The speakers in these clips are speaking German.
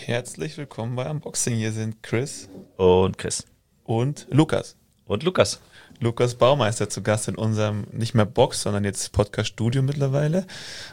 Herzlich willkommen bei Unboxing. Hier sind Chris und Chris und Lukas. Und Lukas. Lukas Baumeister zu Gast in unserem, nicht mehr Box, sondern jetzt Podcast-Studio mittlerweile.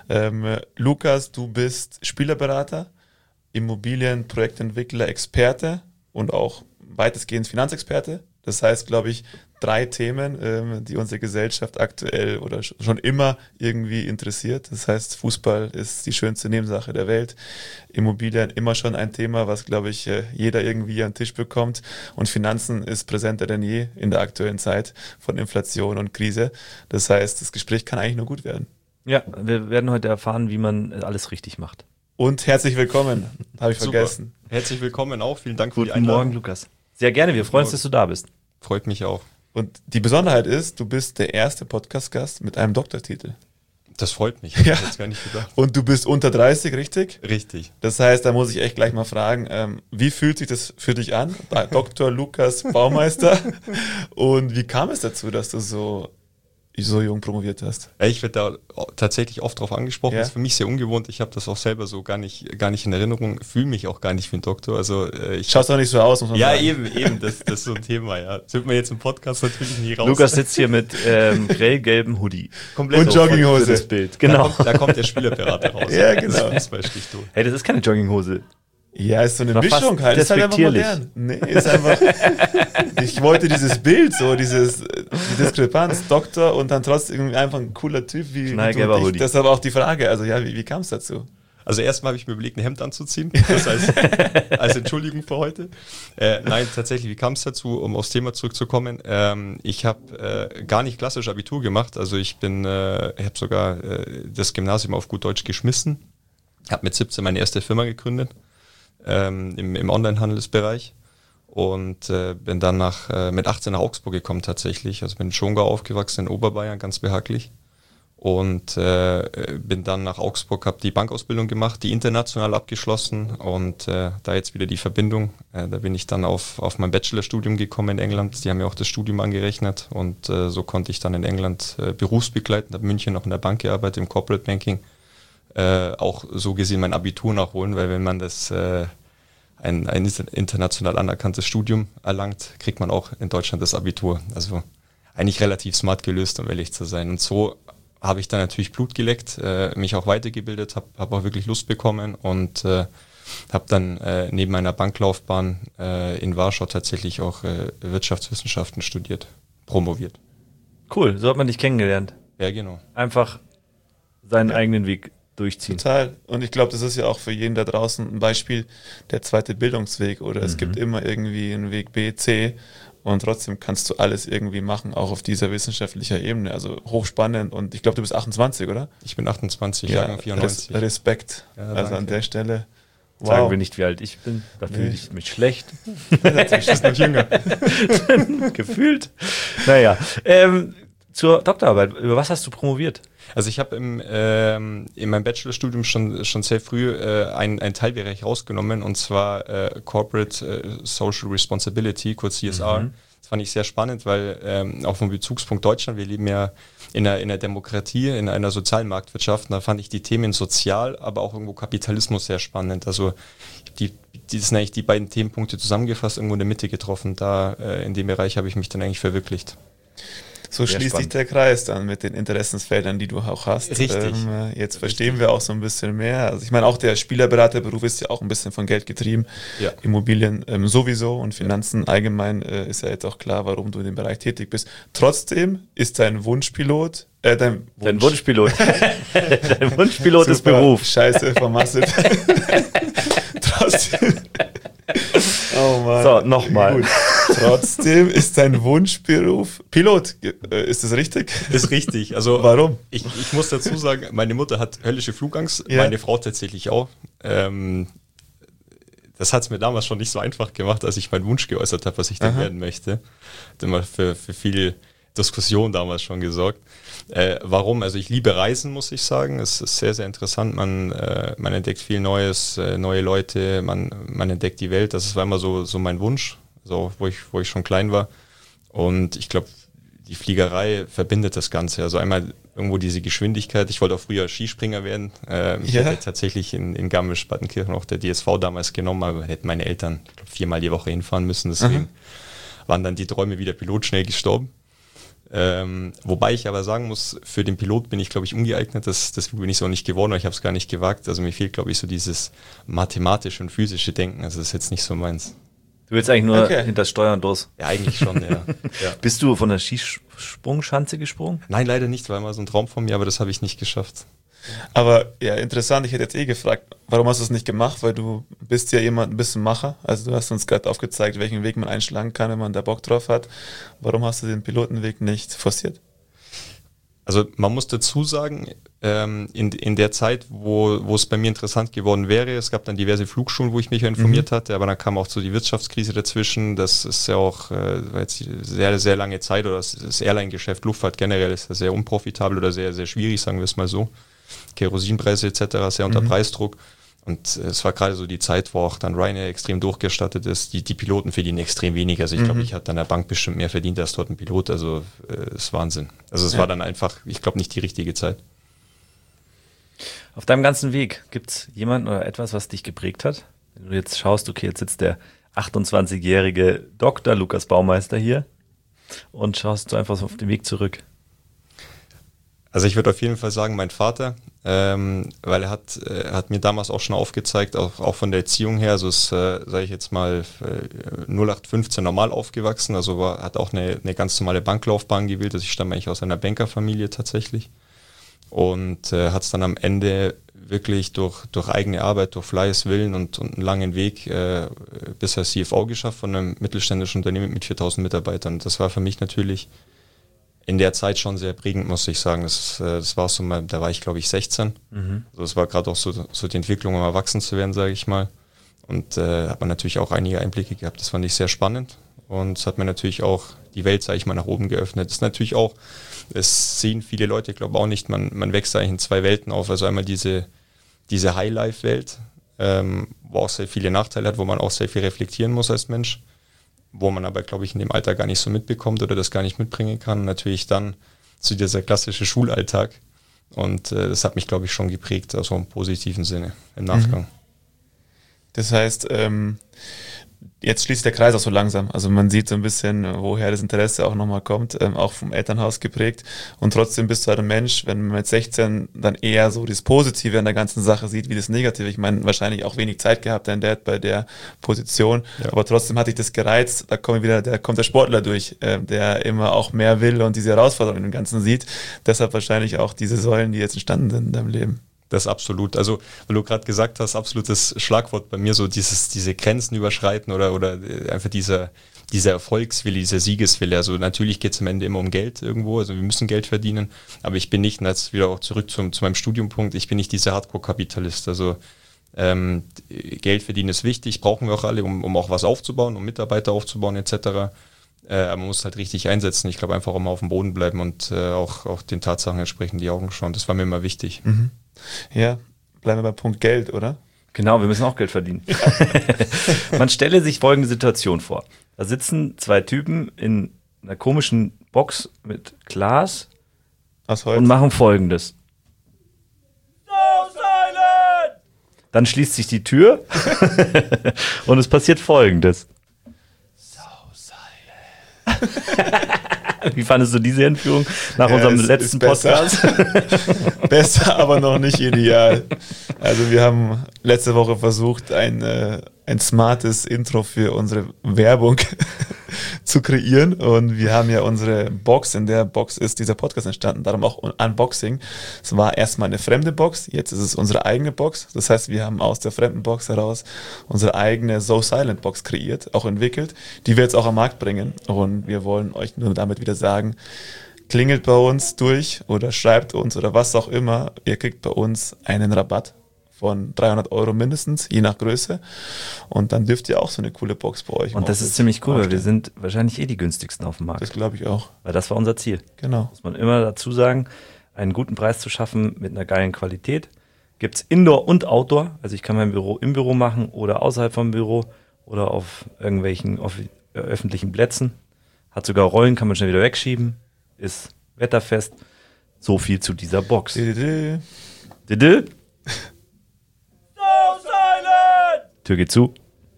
Lukas, du bist Spielerberater, Immobilienprojektentwickler, Experte und auch weitestgehend Finanzexperte. Das heißt, glaube ich, 3 Themen, die unsere Gesellschaft aktuell oder schon immer irgendwie interessiert. Das heißt, Fußball ist die schönste Nebensache der Welt. Immobilien immer schon ein Thema, was, glaube ich, jeder irgendwie an den Tisch bekommt. Und Finanzen ist präsenter denn je in der aktuellen Zeit von Inflation und Krise. Das heißt, das Gespräch kann eigentlich nur gut werden. Ja, wir werden heute erfahren, wie man alles richtig macht. Und herzlich willkommen, habe ich vergessen. Herzlich willkommen auch, vielen Dank für die Einladung. Guten Morgen, Lukas. Sehr gerne, wir freuen uns, dass du da bist. Freut mich auch. Und die Besonderheit ist, du bist der erste Podcast-Gast mit einem Doktortitel. Das freut mich, hätte Ja. ich jetzt gar nicht gedacht. Und du bist unter 30, richtig? Richtig. Das heißt, da muss ich echt gleich mal fragen, wie fühlt sich das für dich an? Dr. Lukas Baumeister. Und wie kam es dazu, dass du so jung promoviert hast? Ich werde da tatsächlich oft drauf angesprochen. Ja. Das ist für mich sehr ungewohnt. Ich habe das auch selber so gar nicht in Erinnerung. Fühle mich auch gar nicht wie ein Doktor. Also Schaust doch nicht so aus, muss man sagen. eben. Das ist so ein Thema, ja. Das wird man jetzt im Podcast natürlich nie raus. Lukas sitzt hier mit grellgelbem Hoodie. komplett Und auf- Jogginghose. Für das Bild. Genau. Da kommt der Spielerberater raus. Ja, genau. Das ist Fußballstichtour. Hey, das ist keine Jogginghose. Ja, ist so eine War fast Mischung halt. Ist halt einfach despektierlich. modern. Nee, ist einfach. Ich wollte dieses Bild, so die Diskrepanz, Doktor und dann trotzdem irgendwie einfach ein cooler Typ wie Knallgelber du. Hoodie. Das ist aber auch die Frage. Also ja, wie kam es dazu? Also erstmal habe ich mir überlegt, ein Hemd anzuziehen, das als Entschuldigung für heute. Nein, tatsächlich, wie kam es dazu, um aufs Thema zurückzukommen? Ich habe gar nicht klassisch Abitur gemacht, also ich habe sogar das Gymnasium auf gut Deutsch geschmissen, habe mit 17 meine erste Firma gegründet, im Onlinehandelsbereich und bin dann mit 18 nach Augsburg gekommen tatsächlich, also bin in Schongau aufgewachsen, in Oberbayern, ganz behaglich. Und bin dann nach Augsburg, habe die Bankausbildung gemacht, die international abgeschlossen und da jetzt wieder die Verbindung. Da bin ich dann auf mein Bachelorstudium gekommen in England. Die haben mir auch das Studium angerechnet und so konnte ich dann in England berufsbegleitend, habe in München noch in der Bank gearbeitet, im Corporate Banking. Auch so gesehen mein Abitur nachholen, weil wenn man ein international anerkanntes Studium erlangt, kriegt man auch in Deutschland das Abitur. Also eigentlich relativ smart gelöst, um ehrlich zu sein. Und so habe ich dann natürlich Blut geleckt, mich auch weitergebildet, habe auch wirklich Lust bekommen und habe dann neben meiner Banklaufbahn in Warschau tatsächlich auch Wirtschaftswissenschaften studiert, promoviert. Cool, so hat man dich kennengelernt. Ja, genau. Einfach seinen eigenen Weg durchziehen. Total. Und ich glaube, das ist ja auch für jeden da draußen ein Beispiel, der zweite Bildungsweg. Oder es gibt immer irgendwie einen Weg B, C. Und trotzdem kannst du alles irgendwie machen, auch auf dieser wissenschaftlichen Ebene. Also hochspannend. Und ich glaube, du bist 28, oder? Ich bin 28, Jahrgang 94. Respekt. Ja, also danke. an der Stelle. Sagen wir nicht, wie alt ich bin. Da fühle ich mich schlecht. Natürlich ist noch jünger. Gefühlt. Naja. Zur Doktorarbeit. Über was hast du promoviert? Also ich habe in meinem Bachelorstudium schon sehr früh einen Teilbereich rausgenommen, und zwar Corporate Social Responsibility, kurz CSR. Das fand ich sehr spannend, weil auch vom Bezugspunkt Deutschland, wir leben ja in einer Demokratie, in einer sozialen Marktwirtschaft, und da fand ich die Themen Sozial, aber auch irgendwo Kapitalismus sehr spannend. Also die sind eigentlich die beiden Themenpunkte zusammengefasst, irgendwo in der Mitte getroffen. Da in dem Bereich habe ich mich dann eigentlich verwirklicht. So Sehr schließt sich spannend. der Kreis dann mit den Interessensfeldern, die du auch hast. Richtig. Jetzt verstehen wir auch so ein bisschen mehr. Also ich meine, auch der Spielerberaterberuf ist ja auch ein bisschen von Geld getrieben. Ja. Immobilien sowieso und Finanzen allgemein ist ja jetzt auch klar, warum du in dem Bereich tätig bist. Trotzdem ist dein Wunschpilot, Dein Wunschpilot. Dein Wunschpilot ist Super, Beruf. Scheiße, vermasselt. Trotzdem. Oh Mann. So, nochmal. Gut. Trotzdem ist dein Wunschberuf Pilot. Ist das richtig? Ist richtig. Also Warum? Ich muss dazu sagen, meine Mutter hat höllische Flugangst, Ja. meine Frau tatsächlich auch. Das hat es mir damals schon nicht so einfach gemacht, als ich meinen Wunsch geäußert habe, was ich denn werden möchte. Hat immer für viel Diskussion damals schon gesorgt. Warum? Also ich liebe Reisen, muss ich sagen. Es ist sehr, sehr interessant. Man entdeckt viel Neues, neue Leute, man entdeckt die Welt. Das war immer so mein Wunsch, so, wo ich schon klein war. Und ich glaube, die Fliegerei verbindet das Ganze. Also einmal irgendwo diese Geschwindigkeit. Ich wollte auch früher Skispringer werden. Ich hätte tatsächlich in Garmisch-Partenkirchen auch der DSV damals genommen, aber hätten meine Eltern, ich glaube, 4-mal die Woche hinfahren müssen. Deswegen waren dann die Träume wie der Pilot schnell gestorben. Wobei ich aber sagen muss, für den Pilot bin ich, glaube ich, ungeeignet. Das bin ich so nicht geworden, weil ich habe es gar nicht gewagt. Also mir fehlt, glaube ich, so dieses mathematische und physische Denken. Also das ist jetzt nicht so meins. Du willst eigentlich nur hinter das Steuern los? Ja, eigentlich schon, ja. Bist du von der Skisprungschanze gesprungen? Nein, leider nicht, war immer so ein Traum von mir, aber das habe ich nicht geschafft. Aber ja, interessant, ich hätte jetzt gefragt, warum hast du es nicht gemacht? Weil du bist ja ein bisschen Macher. Also du hast uns gerade aufgezeigt, welchen Weg man einschlagen kann, wenn man da Bock drauf hat. Warum hast du den Pilotenweg nicht forciert? Also man muss dazu sagen, in der Zeit, wo es bei mir interessant geworden wäre, es gab dann diverse Flugschulen, wo ich mich informiert hatte, aber dann kam auch so die Wirtschaftskrise dazwischen. Das ist ja auch war jetzt sehr, sehr lange Zeit, oder das Airline-Geschäft, Luftfahrt generell ist ja sehr unprofitabel oder sehr, sehr schwierig, sagen wir es mal so. Kerosinpreise etc. sehr unter Preisdruck. Und es war gerade so die Zeit, wo auch dann Ryanair extrem durchgestattet ist. Die Piloten verdienen extrem wenig. Also ich glaube, ich hatte an der Bank bestimmt mehr verdient als dort ein Pilot. Also das ist Wahnsinn. Also es war dann einfach, ich glaube, nicht die richtige Zeit. Auf deinem ganzen Weg, gibt es jemanden oder etwas, was dich geprägt hat? Wenn du jetzt schaust, okay, jetzt sitzt der 28-jährige Dr. Lukas Baumeister hier und schaust du einfach auf den Weg zurück. Also ich würde auf jeden Fall sagen, mein Vater, weil er hat mir damals auch schon aufgezeigt, auch von der Erziehung her, also ist, sage ich jetzt mal, 0815 normal aufgewachsen, also hat auch eine ganz normale Banklaufbahn gewählt, also ich stamme eigentlich aus einer Bankerfamilie tatsächlich und hat es dann am Ende wirklich durch eigene Arbeit, durch Fleiß, Willen und einen langen Weg bis als CFO geschafft von einem mittelständischen Unternehmen mit 4000 Mitarbeitern. Das war für mich natürlich in der Zeit schon sehr prägend, muss ich sagen. Das war so mal, da war ich glaube ich 16. Also das war gerade auch so die Entwicklung, um erwachsen zu werden, sage ich mal. Und hat man natürlich auch einige Einblicke gehabt. Das fand ich sehr spannend. Und es hat mir natürlich auch die Welt, sage ich mal, nach oben geöffnet. Das ist natürlich auch, es sehen viele Leute, ich glaube auch nicht, man wächst eigentlich in zwei Welten auf. Also einmal diese High-Life-Welt, wo auch sehr viele Nachteile hat, wo man auch sehr viel reflektieren muss als Mensch, wo man aber, glaube ich, in dem Alter gar nicht so mitbekommt oder das gar nicht mitbringen kann. Und natürlich dann zu dieser klassische Schulalltag. Und das hat mich, glaube ich, schon geprägt, also im positiven Sinne, im Nachgang. Das heißt, jetzt schließt der Kreis auch so langsam. Also man sieht so ein bisschen, woher das Interesse auch nochmal kommt, auch vom Elternhaus geprägt. Und trotzdem bist du halt ein Mensch, wenn man mit 16 dann eher so das Positive an der ganzen Sache sieht, wie das Negative. Ich meine, wahrscheinlich auch wenig Zeit gehabt, dein Dad bei der Position. Ja. Aber trotzdem hat dich das gereizt. Da kommt der Sportler durch, der immer auch mehr will und diese Herausforderungen im Ganzen sieht. Deshalb wahrscheinlich auch diese Säulen, die jetzt entstanden sind in deinem Leben. Das absolut. Also, weil du gerade gesagt hast, absolutes Schlagwort bei mir, so diese Grenzen überschreiten oder einfach dieser Erfolgswille, dieser Siegeswille. Also natürlich geht es am Ende immer um Geld irgendwo, also wir müssen Geld verdienen, aber ich bin nicht, und jetzt wieder auch zurück zu meinem Studiumpunkt, ich bin nicht dieser Hardcore-Kapitalist. Also Geld verdienen ist wichtig, brauchen wir auch alle, um auch was aufzubauen, um Mitarbeiter aufzubauen etc. Aber man muss halt richtig einsetzen. Ich glaube einfach auch mal auf dem Boden bleiben und auch den Tatsachen entsprechend in die Augen schauen. Das war mir immer wichtig. Mhm. Ja, bleiben wir beim Punkt Geld, oder? Genau, wir müssen auch Geld verdienen. Man stelle sich folgende Situation vor. Da sitzen zwei Typen in einer komischen Box mit Glas und machen Folgendes. So silent! Dann schließt sich die Tür und es passiert Folgendes. So silent. Wie fandest du diese Entführung nach unserem letzten Podcast? Besser, aber noch nicht ideal. Also wir haben letzte Woche versucht, ein smartes Intro für unsere Werbung zu kreieren und wir haben ja unsere Box, in der Box ist dieser Podcast entstanden, darum auch Unboxing. Es war erstmal eine fremde Box, jetzt ist es unsere eigene Box. Das heißt, wir haben aus der fremden Box heraus unsere eigene So Silent Box kreiert, auch entwickelt, die wir jetzt auch am Markt bringen und wir wollen euch nur damit wieder sagen, klingelt bei uns durch oder schreibt uns oder was auch immer, ihr kriegt bei uns einen Rabatt von 300 € mindestens, je nach Größe. Und dann dürft ihr auch so eine coole Box bei euch. Und das ist ziemlich cool, weil wir sind wahrscheinlich die günstigsten auf dem Markt. Das glaube ich auch. Weil das war unser Ziel. Genau. Muss man immer dazu sagen, einen guten Preis zu schaffen mit einer geilen Qualität. Gibt es Indoor und Outdoor. Also ich kann mein Büro im Büro machen oder außerhalb vom Büro oder auf irgendwelchen öffentlichen Plätzen. Hat sogar Rollen, kann man schnell wieder wegschieben. Ist wetterfest. So viel zu dieser Box. Didede. Didde? Tür geht zu.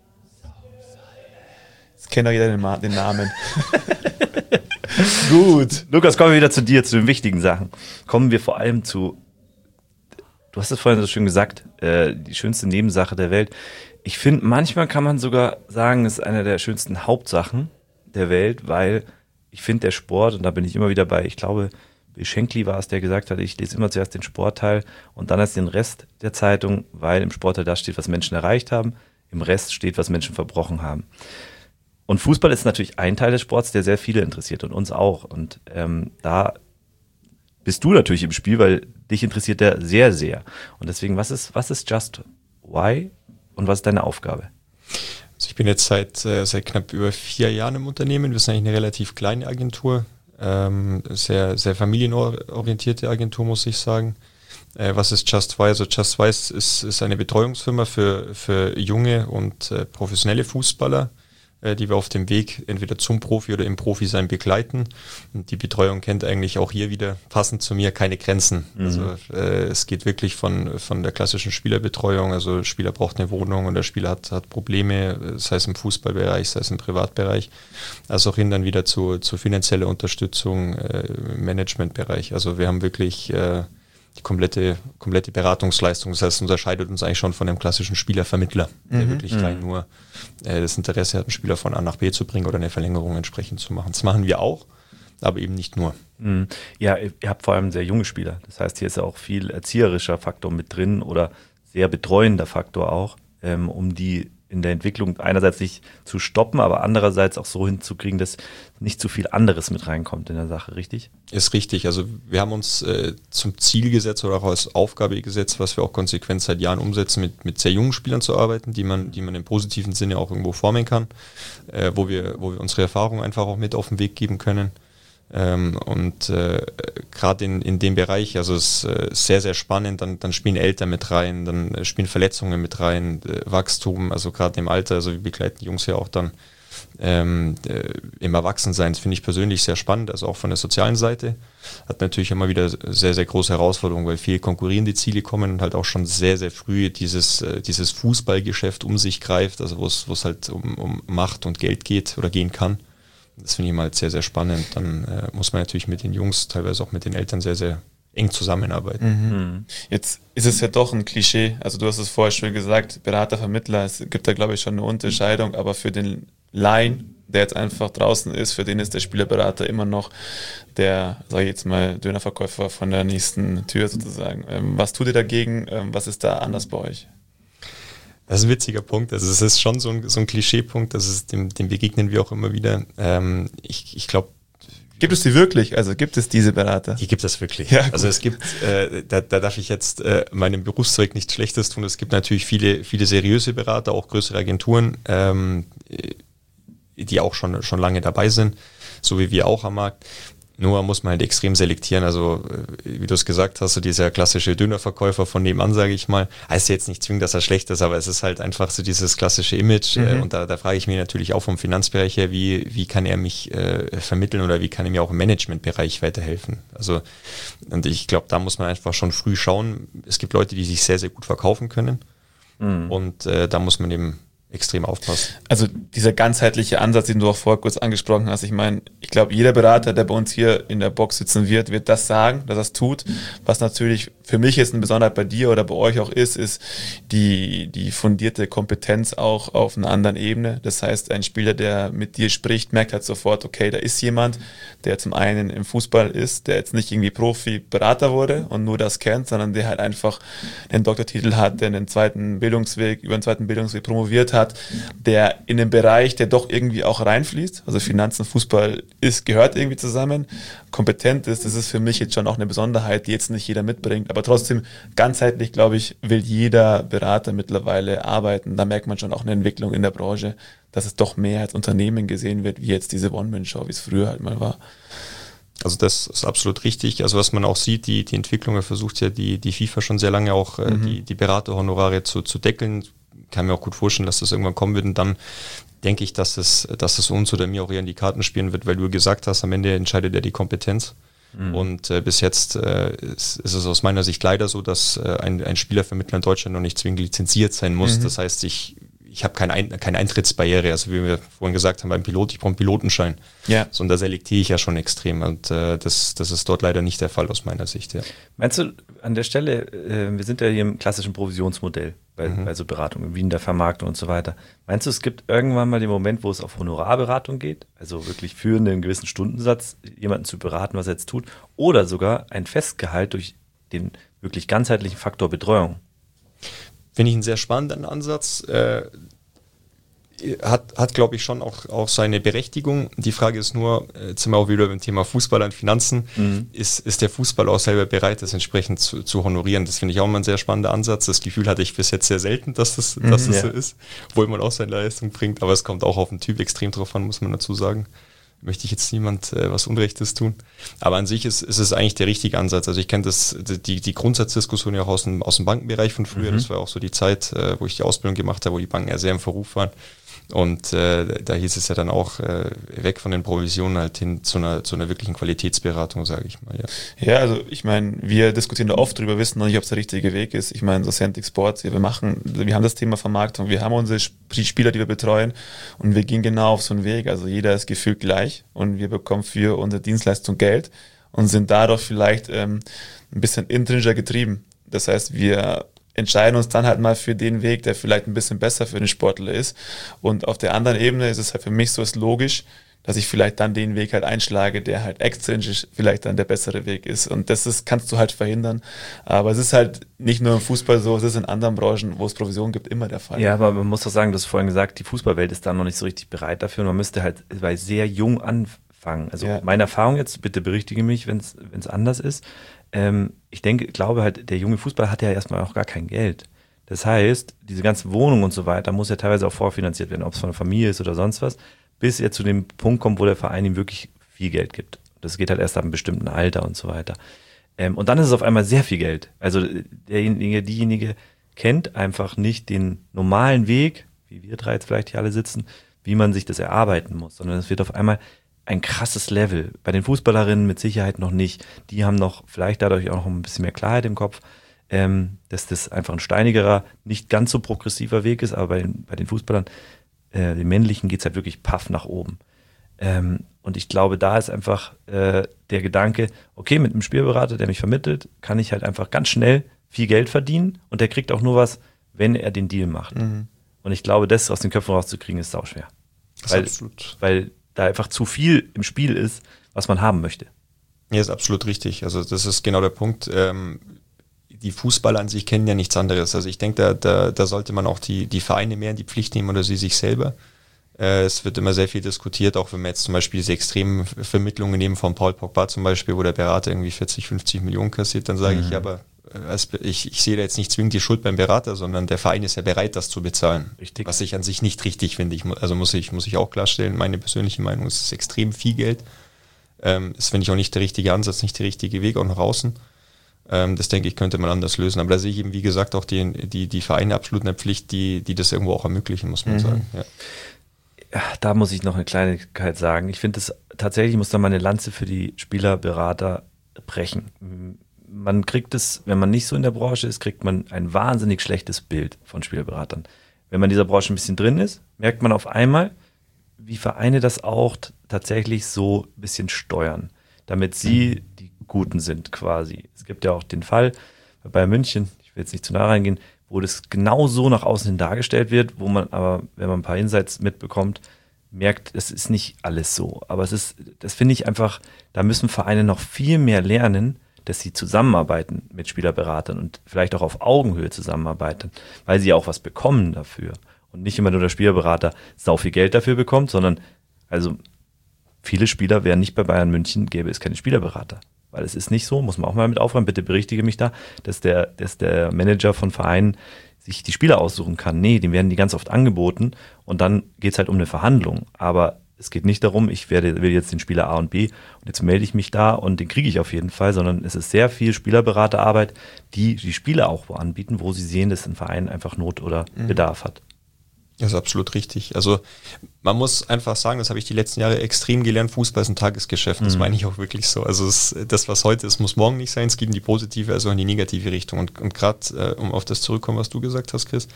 Jetzt kennt doch jeder den Namen. Gut. Lukas, kommen wir wieder zu dir, zu den wichtigen Sachen. Kommen wir vor allem zu, du hast es vorhin so schön gesagt, die schönste Nebensache der Welt. Ich finde, manchmal kann man sogar sagen, es ist eine der schönsten Hauptsachen der Welt, weil ich finde, der Sport, und da bin ich immer wieder bei, ich glaube, Bill Shankly war es, der gesagt hat, ich lese immer zuerst den Sportteil und dann erst den Rest der Zeitung, weil im Sportteil da steht, was Menschen erreicht haben, im Rest steht, was Menschen verbrochen haben. Und Fußball ist natürlich ein Teil des Sports, der sehr viele interessiert und uns auch. Und da bist du natürlich im Spiel, weil dich interessiert der sehr, sehr. Und deswegen, was ist Just Why und was ist deine Aufgabe? Also ich bin jetzt seit knapp über 4 Jahren im Unternehmen. Wir sind eigentlich eine relativ kleine Agentur, sehr, sehr familienorientierte Agentur, muss ich sagen. Was ist Just Why? Also Just Why ist eine Betreuungsfirma für junge und professionelle Fußballer, die wir auf dem Weg entweder zum Profi oder im Profi-Sein begleiten. Und die Betreuung kennt eigentlich auch hier wieder, passend zu mir, keine Grenzen. Mhm. Also es geht wirklich von der klassischen Spielerbetreuung, also der Spieler braucht eine Wohnung und der Spieler hat Probleme, sei es im Fußballbereich, sei es im Privatbereich, also auch hin dann wieder zu finanzieller Unterstützung im Managementbereich. Also wir haben wirklich die komplette Beratungsleistung. Das heißt, unterscheidet uns eigentlich schon von einem klassischen Spielervermittler, der wirklich rein nur das Interesse hat, einen Spieler von A nach B zu bringen oder eine Verlängerung entsprechend zu machen. Das machen wir auch, aber eben nicht nur. Ja, ihr habt vor allem sehr junge Spieler. Das heißt, hier ist ja auch viel erzieherischer Faktor mit drin oder sehr betreuender Faktor auch, um die in der Entwicklung einerseits nicht zu stoppen, aber andererseits auch so hinzukriegen, dass nicht zu viel anderes mit reinkommt in der Sache, richtig? Ist richtig. Also wir haben uns zum Ziel gesetzt oder auch als Aufgabe gesetzt, was wir auch konsequent seit Jahren umsetzen, mit sehr jungen Spielern zu arbeiten, die man im positiven Sinne auch irgendwo formen kann, wo wir unsere Erfahrungen einfach auch mit auf den Weg geben können. Und gerade in dem Bereich, also es ist sehr, sehr spannend, dann spielen Eltern mit rein, dann spielen Verletzungen mit rein, Wachstum, also gerade im Alter, also wir begleiten die Jungs ja auch dann im Erwachsensein, das finde ich persönlich sehr spannend, also auch von der sozialen Seite, hat natürlich immer wieder sehr, sehr große Herausforderungen, weil viel konkurrierende Ziele kommen und halt auch schon sehr, sehr früh dieses Fußballgeschäft um sich greift, also wo es halt um Macht und Geld geht oder gehen kann. Das finde ich mal sehr, sehr spannend. Dann muss man natürlich mit den Jungs, teilweise auch mit den Eltern sehr, sehr eng zusammenarbeiten. Jetzt ist es ja doch ein Klischee. Also du hast es vorher schon gesagt, Berater, Vermittler, es gibt da glaube ich schon eine Unterscheidung, aber für den Laien, der jetzt einfach draußen ist, für den ist der Spielerberater immer noch der, sage ich jetzt mal, Dönerverkäufer von der nächsten Tür sozusagen. Was tut ihr dagegen? Was ist da anders bei euch? Das ist ein witziger Punkt. Also es ist schon so ein Klischeepunkt, dem begegnen wir auch immer wieder. Ich glaube. Gibt es die wirklich? Also gibt es diese Berater? Die gibt es wirklich. Ja, also es gibt, da darf ich jetzt meinem Berufszeug nichts Schlechtes tun. Es gibt natürlich viele seriöse Berater, auch größere Agenturen, die auch schon lange dabei sind, so wie wir auch am Markt. Nur muss man halt extrem selektieren, also wie du es gesagt hast, so dieser klassische Dönerverkäufer von nebenan, sage ich mal, heißt jetzt nicht zwingend, dass er schlecht ist, aber es ist halt einfach so dieses klassische Image und da frage ich mich natürlich auch vom Finanzbereich her, wie kann er mich vermitteln oder wie kann er mir auch im Managementbereich weiterhelfen. Also und ich glaube, da muss man einfach schon früh schauen, es gibt Leute, die sich sehr, sehr gut verkaufen können und da muss man eben extrem aufpassen. Also dieser ganzheitliche Ansatz, den du auch vorher kurz angesprochen hast, ich meine, ich glaube, jeder Berater, der bei uns hier in der Box sitzen wird das sagen, dass er es tut. Was natürlich für mich jetzt eine Besonderheit bei dir oder bei euch auch ist die fundierte Kompetenz auch auf einer anderen Ebene. Das heißt, ein Spieler, der mit dir spricht, merkt halt sofort, okay, da ist jemand, der zum einen im Fußball ist, der jetzt nicht irgendwie Profi-Berater wurde und nur das kennt, sondern der halt einfach einen Doktortitel hat, der über einen zweiten Bildungsweg promoviert hat, der in den Bereich, der doch irgendwie auch reinfließt, also Finanzen, Fußball gehört irgendwie zusammen, kompetent ist, das ist für mich jetzt schon auch eine Besonderheit, die jetzt nicht jeder mitbringt, aber trotzdem ganzheitlich, glaube ich, will jeder Berater mittlerweile arbeiten, da merkt man schon auch eine Entwicklung in der Branche, dass es doch mehr als Unternehmen gesehen wird, wie jetzt diese One-Man-Show, wie es früher halt mal war. Also das ist absolut richtig. Also was man auch sieht, die Entwicklung, versucht ja die FIFA schon sehr lange auch die Beraterhonorare zu deckeln. Kann mir auch gut vorstellen, dass das irgendwann kommen wird und dann denke ich, dass es uns oder mir auch eher in die Karten spielen wird, weil du gesagt hast, am Ende entscheidet ja die Kompetenz. Und bis jetzt ist es aus meiner Sicht leider so, dass ein Spielervermittler in Deutschland noch nicht zwingend lizenziert sein muss. Das heißt, ich habe keine Eintrittsbarriere. Also wie wir vorhin gesagt haben, beim Pilot, ich brauche einen Pilotenschein. Ja. So, und da selektiere ich ja schon extrem. Und das ist dort leider nicht der Fall aus meiner Sicht. Ja. Meinst du an der Stelle, wir sind ja hier im klassischen Provisionsmodell bei so Beratungen, wie in der Vermarktung und so weiter. Meinst du, es gibt irgendwann mal den Moment, wo es auf Honorarberatung geht? Also wirklich für einen gewissen Stundensatz jemanden zu beraten, was er jetzt tut? Oder sogar ein Festgehalt durch den wirklich ganzheitlichen Faktor Betreuung? Finde ich einen sehr spannenden Ansatz. Hat glaube ich, schon auch seine Berechtigung. Die Frage ist nur, jetzt sind wir auch wieder beim Thema Fußball und Finanzen, ist der Fußball auch selber bereit, das entsprechend zu honorieren? Das finde ich auch mal ein sehr spannender Ansatz. Das Gefühl hatte ich bis jetzt sehr selten, dass das so ist, obwohl man auch seine Leistung bringt. Aber es kommt auch auf den Typ extrem drauf an, muss man dazu sagen. Möchte ich jetzt niemand was Unrechtes tun. Aber an sich ist es eigentlich der richtige Ansatz. Also ich kenne die Grundsatzdiskussion ja auch aus dem Bankenbereich von früher. Das war auch so die Zeit, wo ich die Ausbildung gemacht habe, wo die Banken ja sehr im Verruf waren. Und da hieß es ja dann auch weg von den Provisionen halt hin zu einer wirklichen Qualitätsberatung, sage ich mal. Ja, also ich meine, wir diskutieren da oft drüber, wissen noch nicht, ob es der richtige Weg ist. Ich meine, so Centric Sports, wir haben das Thema Vermarktung, wir haben unsere Spieler, die wir betreuen und wir gehen genau auf so einen Weg. Also jeder ist gefühlt gleich und wir bekommen für unsere Dienstleistung Geld und sind dadurch vielleicht ein bisschen intrinsischer getrieben. Das heißt, wir entscheiden uns dann halt mal für den Weg, der vielleicht ein bisschen besser für den Sportler ist. Und auf der anderen Ebene ist es halt für mich so ist logisch, dass ich vielleicht dann den Weg halt einschlage, der halt extrinsisch vielleicht dann der bessere Weg ist. Und kannst du halt verhindern. Aber es ist halt nicht nur im Fußball so, es ist in anderen Branchen, wo es Provisionen gibt, immer der Fall. Ja, aber man muss doch sagen, du hast vorhin gesagt, die Fußballwelt ist da noch nicht so richtig bereit dafür. Und man müsste halt bei sehr jung anfangen. Also meine Erfahrung jetzt, bitte berichtige mich, wenn es anders ist. Ich glaube halt, der junge Fußballer hat ja erstmal auch gar kein Geld. Das heißt, diese ganzen Wohnungen und so weiter muss ja teilweise auch vorfinanziert werden, ob es von der Familie ist oder sonst was, bis er zu dem Punkt kommt, wo der Verein ihm wirklich viel Geld gibt. Das geht halt erst ab einem bestimmten Alter und so weiter. Und dann ist es auf einmal sehr viel Geld. Also diejenige kennt einfach nicht den normalen Weg, wie wir drei jetzt vielleicht hier alle sitzen, wie man sich das erarbeiten muss, sondern es wird auf einmal ein krasses Level. Bei den Fußballerinnen mit Sicherheit noch nicht. Die haben noch vielleicht dadurch auch noch ein bisschen mehr Klarheit im Kopf, dass das einfach ein steinigerer, nicht ganz so progressiver Weg ist, aber bei den Fußballern, den männlichen, geht es halt wirklich paff nach oben. Und ich glaube, da ist einfach der Gedanke, okay, mit einem Spielberater, der mich vermittelt, kann ich halt einfach ganz schnell viel Geld verdienen und der kriegt auch nur was, wenn er den Deal macht. Und ich glaube, das aus den Köpfen rauszukriegen, ist sauschwer. Weil da einfach zu viel im Spiel ist, was man haben möchte. Ja, ist absolut richtig. Also das ist genau der Punkt. Die Fußballer an sich kennen ja nichts anderes. Also ich denke, da sollte man auch die Vereine mehr in die Pflicht nehmen oder sie sich selber. Es wird immer sehr viel diskutiert, auch wenn man jetzt zum Beispiel diese extremen Vermittlungen nehmen von Paul Pogba zum Beispiel, wo der Berater irgendwie 40, 50 Millionen kassiert, dann sage ich, ja, aber ich sehe da jetzt nicht zwingend die Schuld beim Berater, sondern der Verein ist ja bereit, das zu bezahlen. Richtig. Was ich an sich nicht richtig finde. Muss ich auch klarstellen, meine persönliche Meinung ist, es ist extrem viel Geld. Das finde ich auch nicht der richtige Ansatz, nicht der richtige Weg, auch nach außen. Das denke ich, könnte man anders lösen. Aber da sehe ich eben, wie gesagt, auch die Vereine absolut in der Pflicht, die das irgendwo auch ermöglichen, muss man sagen. Ja. Ja, da muss ich noch eine Kleinigkeit sagen. Ich finde tatsächlich muss da mal eine Lanze für die Spielerberater brechen. Man kriegt es, wenn man nicht so in der Branche ist, kriegt man ein wahnsinnig schlechtes Bild von Spielberatern. Wenn man in dieser Branche ein bisschen drin ist, merkt man auf einmal, wie Vereine das auch tatsächlich so ein bisschen steuern, damit sie die Guten sind quasi. Es gibt ja auch den Fall bei Bayern München, ich will jetzt nicht zu nah reingehen, wo das genau so nach außen hin dargestellt wird, wo man aber, wenn man ein paar Insights mitbekommt, merkt, es ist nicht alles so. Aber das finde ich einfach, da müssen Vereine noch viel mehr lernen, dass sie zusammenarbeiten mit Spielerberatern und vielleicht auch auf Augenhöhe zusammenarbeiten, weil sie auch was bekommen dafür. Und nicht immer nur der Spielerberater sau viel Geld dafür bekommt, sondern also viele Spieler wären nicht bei Bayern München, gäbe es keine Spielerberater. Weil es ist nicht so, muss man auch mal mit aufräumen, bitte berichtige mich da, dass der Manager von Vereinen sich die Spieler aussuchen kann. Nee, dem werden die ganz oft angeboten und dann geht es halt um eine Verhandlung. Aber es geht nicht darum, ich will jetzt den Spieler A und B und jetzt melde ich mich da und den kriege ich auf jeden Fall, sondern es ist sehr viel Spielerberaterarbeit, die Spieler auch wo anbieten, wo sie sehen, dass ein Verein einfach Not oder Bedarf hat. Das ist absolut richtig. Also man muss einfach sagen, das habe ich die letzten Jahre extrem gelernt, Fußball ist ein Tagesgeschäft, das meine ich auch wirklich so. Also das, was heute ist, muss morgen nicht sein, es geht in die positive, also in die negative Richtung. Und gerade, um auf das zurückzukommen, was du gesagt hast, Chris,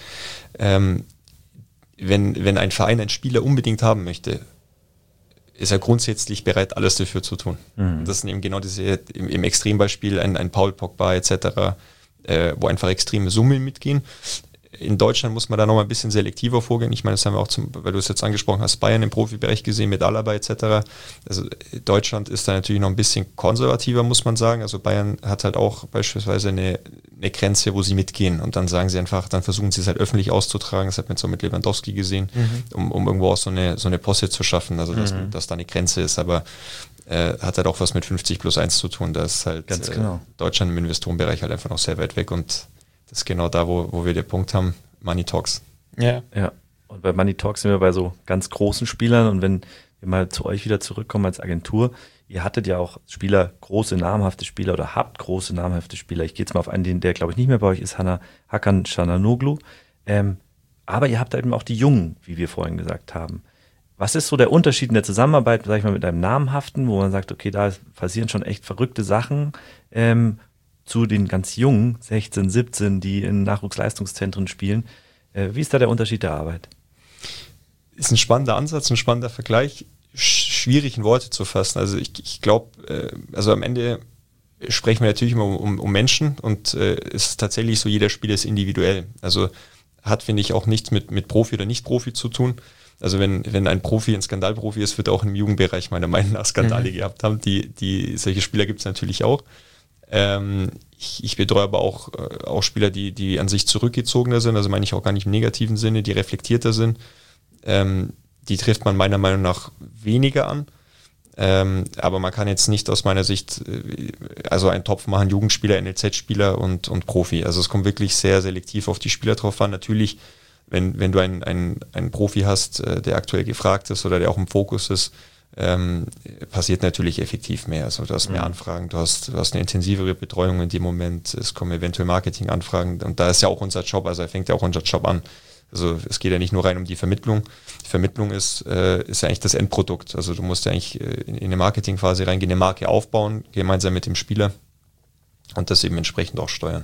wenn ein Verein einen Spieler unbedingt haben möchte, ist er grundsätzlich bereit, alles dafür zu tun. Das sind eben genau diese, im Extrembeispiel ein Paul Pogba etc., wo einfach extreme Summen mitgehen. In Deutschland muss man da noch mal ein bisschen selektiver vorgehen. Ich meine, das haben wir auch, weil du es jetzt angesprochen hast, Bayern im Profibereich gesehen mit Alaba etc. Also Deutschland ist da natürlich noch ein bisschen konservativer, muss man sagen. Also Bayern hat halt auch beispielsweise eine Grenze, wo sie mitgehen und dann sagen sie einfach, dann versuchen sie es halt öffentlich auszutragen. Das hat man so mit Lewandowski gesehen, um irgendwo auch so eine Posse zu schaffen, also dass da eine Grenze ist, aber hat halt auch was mit 50+1 zu tun. Da ist halt ganz genau. Deutschland im Investorenbereich halt einfach noch sehr weit weg und das ist genau da, wo wir den Punkt haben, Money Talks. Ja. Und bei Money Talks sind wir bei so ganz großen Spielern und wenn wir mal zu euch wieder zurückkommen als Agentur, ihr hattet ja auch Spieler, große, namhafte Spieler oder habt große, namhafte Spieler. Ich gehe jetzt mal auf einen, der glaube ich nicht mehr bei euch ist, Hakan Çalhanoğlu. Aber ihr habt eben auch die Jungen, wie wir vorhin gesagt haben. Was ist so der Unterschied in der Zusammenarbeit, sag ich mal, mit einem namhaften, wo man sagt, okay, da passieren schon echt verrückte Sachen, zu den ganz Jungen, 16, 17, die in Nachwuchsleistungszentren spielen. Wie ist da der Unterschied der Arbeit? Ist ein spannender Ansatz, ein spannender Vergleich. Schwierig in Worte zu fassen. Also ich glaube, also am Ende sprechen wir natürlich immer um Menschen und es ist tatsächlich so, jeder Spieler ist individuell. Also hat, finde ich, auch nichts mit Profi oder Nicht-Profi zu tun. Also wenn ein Profi ein Skandalprofi ist, wird er auch im Jugendbereich meiner Meinung nach Skandale gehabt haben. Solche Spieler gibt es natürlich auch. Ich betreue aber auch Spieler, die an sich zurückgezogener sind, also meine ich auch gar nicht im negativen Sinne, die reflektierter sind. Die trifft man meiner Meinung nach weniger an. Aber man kann jetzt nicht aus meiner Sicht also einen Topf machen, Jugendspieler, NLZ-Spieler und Profi. Also es kommt wirklich sehr selektiv auf die Spieler drauf an. Natürlich, wenn du einen Profi hast, der aktuell gefragt ist oder der auch im Fokus ist, passiert natürlich effektiv mehr. Also du hast mehr Anfragen, du hast eine intensivere Betreuung in dem Moment, es kommen eventuell Marketinganfragen und da ist ja auch unser Job, also fängt ja auch unser Job an. Also es geht ja nicht nur rein um die Vermittlung. Die Vermittlung ist ja eigentlich das Endprodukt. Also du musst ja eigentlich in eine Marketingphase reingehen, eine Marke aufbauen, gemeinsam mit dem Spieler und das eben entsprechend auch steuern.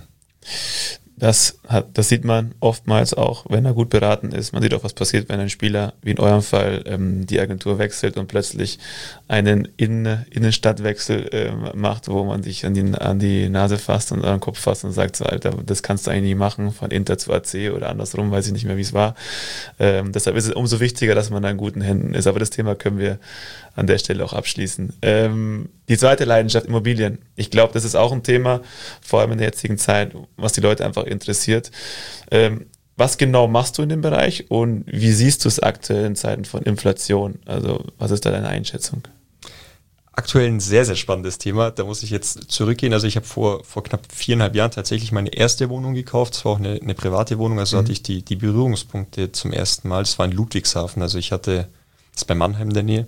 Das sieht man oftmals auch, wenn er gut beraten ist. Man sieht auch, was passiert, wenn ein Spieler, wie in eurem Fall, die Agentur wechselt und plötzlich einen Innenstadtwechsel macht, wo man sich an die Nase fasst und an den Kopf fasst und sagt, so, Alter, das kannst du eigentlich nie machen, von Inter zu AC oder andersrum, weiß ich nicht mehr, wie es war. Deshalb ist es umso wichtiger, dass man da in guten Händen ist. Aber das Thema können wir an der Stelle auch abschließen. Die zweite Leidenschaft, Immobilien. Ich glaube, das ist auch ein Thema, vor allem in der jetzigen Zeit, was die Leute einfach interessiert. Was genau machst du in dem Bereich und wie siehst du es aktuell in Zeiten von Inflation? Also was ist da deine Einschätzung? Aktuell ein sehr, sehr spannendes Thema. Da muss ich jetzt zurückgehen. Also ich habe vor knapp 4,5 Jahren tatsächlich meine erste Wohnung gekauft. Das war auch eine private Wohnung. Also hatte ich die Berührungspunkte zum ersten Mal. Das war in Ludwigshafen. Also das ist bei Mannheim in der Nähe.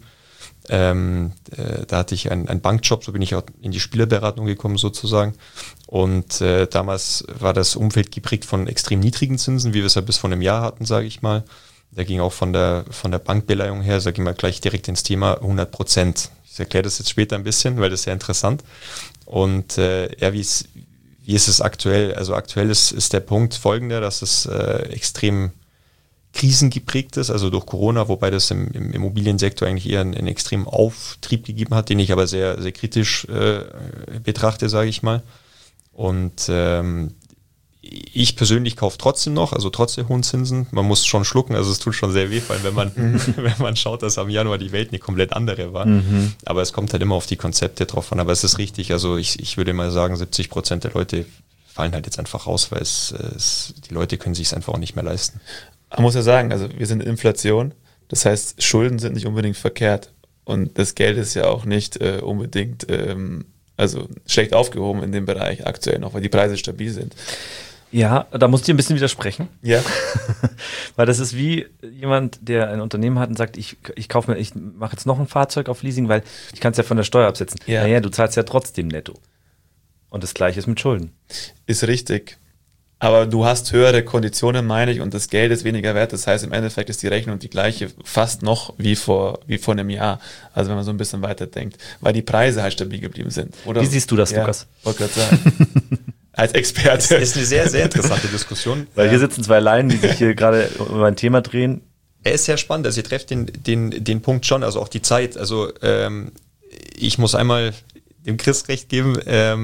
Da hatte ich einen Bankjob, so bin ich auch in die Spielerberatung gekommen sozusagen. Und damals war das Umfeld geprägt von extrem niedrigen Zinsen, wie wir es ja bis vor einem Jahr hatten, sage ich mal. Da ging auch von der Bankbeleihung her, da gehen wir gleich direkt ins Thema 100%. Ich erkläre das jetzt später ein bisschen, weil das ist sehr interessant. Und wie ist es aktuell? Also aktuell ist der Punkt folgender, dass es extrem krisengeprägt ist, also durch Corona, wobei das im Immobiliensektor eigentlich eher einen extremen Auftrieb gegeben hat, den ich aber sehr, sehr kritisch betrachte, sage ich mal. Und ich persönlich kaufe trotzdem noch, also trotz der hohen Zinsen. Man muss schon schlucken, also es tut schon sehr weh, vor allem wenn man schaut, dass am Januar die Welt eine komplett andere war. Aber es kommt halt immer auf die Konzepte drauf an. Aber es ist richtig, also ich würde mal sagen, 70% der Leute fallen halt jetzt einfach raus, weil die Leute können sich es einfach auch nicht mehr leisten. Man muss ja sagen, also wir sind in Inflation, das heißt, Schulden sind nicht unbedingt verkehrt und das Geld ist ja auch nicht unbedingt schlecht aufgehoben in dem Bereich aktuell noch, weil die Preise stabil sind. Ja, da muss ich ein bisschen widersprechen. Ja. Weil das ist wie jemand, der ein Unternehmen hat und sagt, ich mache jetzt noch ein Fahrzeug auf Leasing, weil ich kann es ja von der Steuer absetzen. Ja. Naja, du zahlst ja trotzdem netto. Und das Gleiche ist mit Schulden. Ist richtig. Aber du hast höhere Konditionen, meine ich, und das Geld ist weniger wert. Das heißt, im Endeffekt ist die Rechnung die gleiche, fast noch wie vor einem Jahr. Also wenn man so ein bisschen weiterdenkt, weil die Preise halt stabil geblieben sind. Oder? Wie siehst du das, Lukas? Wollte gerade sagen. Als Experte. Das ist eine sehr, sehr interessante Diskussion. Weil hier sitzen zwei Laien, die sich hier gerade über ein Thema drehen. Er ist sehr spannend. Also ihr trefft den Punkt schon, also auch die Zeit. Also ich muss einmal dem Chris recht geben,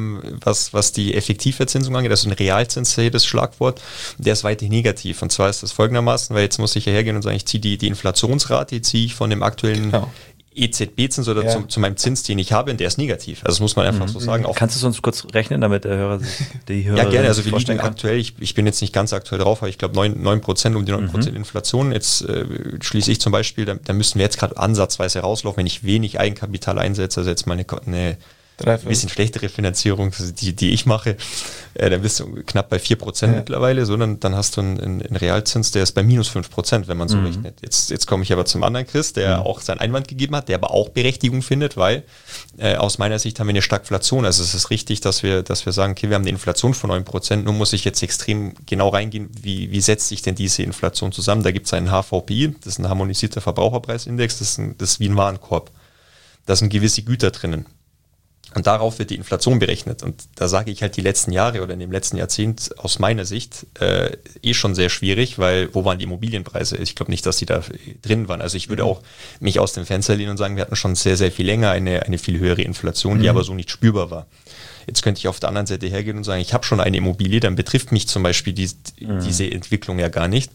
was die Effektivverzinsung angeht, also ein Realzins, das Schlagwort, der ist weiterhin negativ. Und zwar ist das folgendermaßen, weil jetzt muss ich ja hergehen und sagen, ich ziehe die Inflationsrate, ziehe ich von dem aktuellen EZB-Zins oder zu meinem Zins, den ich habe, und der ist negativ. Also das muss man einfach so sagen. Kannst du es uns kurz rechnen, damit der Hörer die Hörer ja, gerne. Also wir liegen aktuell, ich bin jetzt nicht ganz aktuell drauf, aber ich glaube 9%, um die 9% Inflation. Jetzt schließe ich zum Beispiel, da müssen wir jetzt gerade ansatzweise rauslaufen, wenn ich wenig Eigenkapital einsetze, also jetzt mal eine bisschen schlechtere Finanzierung, die ich mache, dann bist du knapp bei 4% mittlerweile, so, dann hast du einen Realzins, der ist bei minus 5%, wenn man so rechnet. Jetzt komme ich aber zum anderen Chris, der auch seinen Einwand gegeben hat, der aber auch Berechtigung findet, weil aus meiner Sicht haben wir eine Stagflation. Also es ist richtig, dass wir sagen, okay, wir haben eine Inflation von 9%, nun muss ich jetzt extrem genau reingehen, wie setzt sich denn diese Inflation zusammen? Da gibt es einen HVPI, das ist ein harmonisierter Verbraucherpreisindex, das ist wie ein Warenkorb. Da sind gewisse Güter drinnen. Und darauf wird die Inflation berechnet. Und da sage ich halt, die letzten Jahre oder in dem letzten Jahrzehnt aus meiner Sicht schon sehr schwierig, weil wo waren die Immobilienpreise? Ich glaube nicht, dass die da drin waren. Also ich würde auch mich aus dem Fenster lehnen und sagen, wir hatten schon sehr, sehr viel länger eine viel höhere Inflation, die aber so nicht spürbar war. Jetzt könnte ich auf der anderen Seite hergehen und sagen, ich habe schon eine Immobilie, dann betrifft mich zum Beispiel diese Entwicklung ja gar nicht.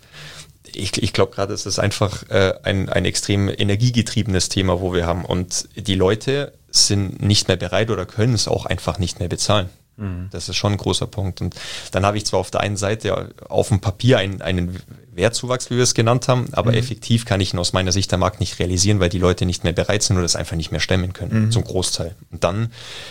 Ich glaube gerade, es ist einfach ein extrem energiegetriebenes Thema, wo wir haben. Und die Leute sind nicht mehr bereit oder können es auch einfach nicht mehr bezahlen. Das ist schon ein großer Punkt. Und dann habe ich zwar auf der einen Seite auf dem Papier einen Wertzuwachs, wie wir es genannt haben, aber effektiv kann ich ihn aus meiner Sicht der Markt nicht realisieren, weil die Leute nicht mehr bereit sind oder das einfach nicht mehr stemmen können, zum Großteil. Und dann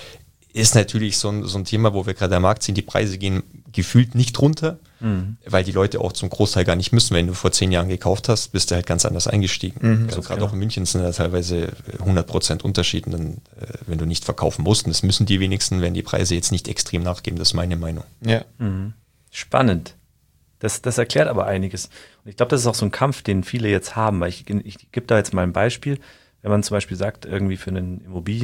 ist natürlich so ein Thema, wo wir gerade am Markt sind, die Preise gehen gefühlt nicht runter, weil die Leute auch zum Großteil gar nicht müssen. Wenn du vor 10 Jahren gekauft hast, bist du halt ganz anders eingestiegen. Also gerade auch in München sind da teilweise 100% Unterschied, wenn du nicht verkaufen musst. Und das müssen die wenigsten, wenn die Preise jetzt nicht extrem nachgeben. Das ist meine Meinung. Ja. Spannend. Das erklärt aber einiges. Und ich glaube, das ist auch so ein Kampf, den viele jetzt haben. Weil ich gebe da jetzt mal ein Beispiel. Wenn man zum Beispiel sagt, irgendwie für einen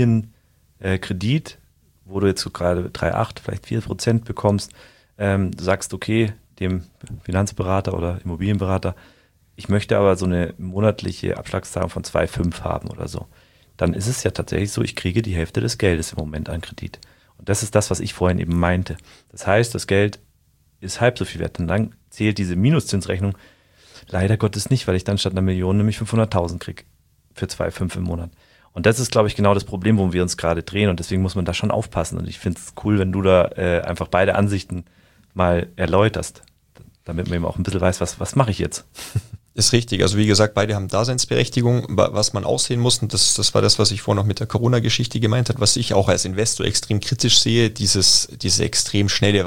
Immobilienkredit, wo du jetzt so gerade 3,8, vielleicht 4% bekommst, du sagst, okay, dem Finanzberater oder Immobilienberater, ich möchte aber so eine monatliche Abschlagszahlung von 2,5 haben oder so. Dann ist es ja tatsächlich so, ich kriege die Hälfte des Geldes im Moment an Kredit. Und das ist das, was ich vorhin eben meinte. Das heißt, das Geld ist halb so viel wert. Und dann zählt diese Minuszinsrechnung leider Gottes nicht, weil ich dann statt einer Million nämlich 500.000 kriege für 2,5 im Monat. Und das ist, glaube ich, genau das Problem, wo wir uns gerade drehen. Und deswegen muss man da schon aufpassen. Und ich finde es cool, wenn du da einfach beide Ansichten mal erläuterst, damit man eben auch ein bisschen weiß, was mache ich jetzt. Ist richtig. Also wie gesagt, beide haben Daseinsberechtigung. Was man aussehen muss, und das war das, was ich vorhin noch mit der Corona-Geschichte gemeint habe, was ich auch als Investor extrem kritisch sehe, dieses extrem schnelle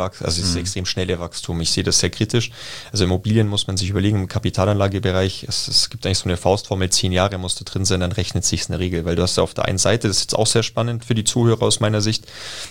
Wachstum. Ich sehe das sehr kritisch. Also Immobilien muss man sich überlegen, im Kapitalanlagebereich, es gibt eigentlich so eine Faustformel, 10 Jahre musst du drin sein, dann rechnet sich's in der Regel. Weil du hast auf der einen Seite, das ist jetzt auch sehr spannend für die Zuhörer aus meiner Sicht,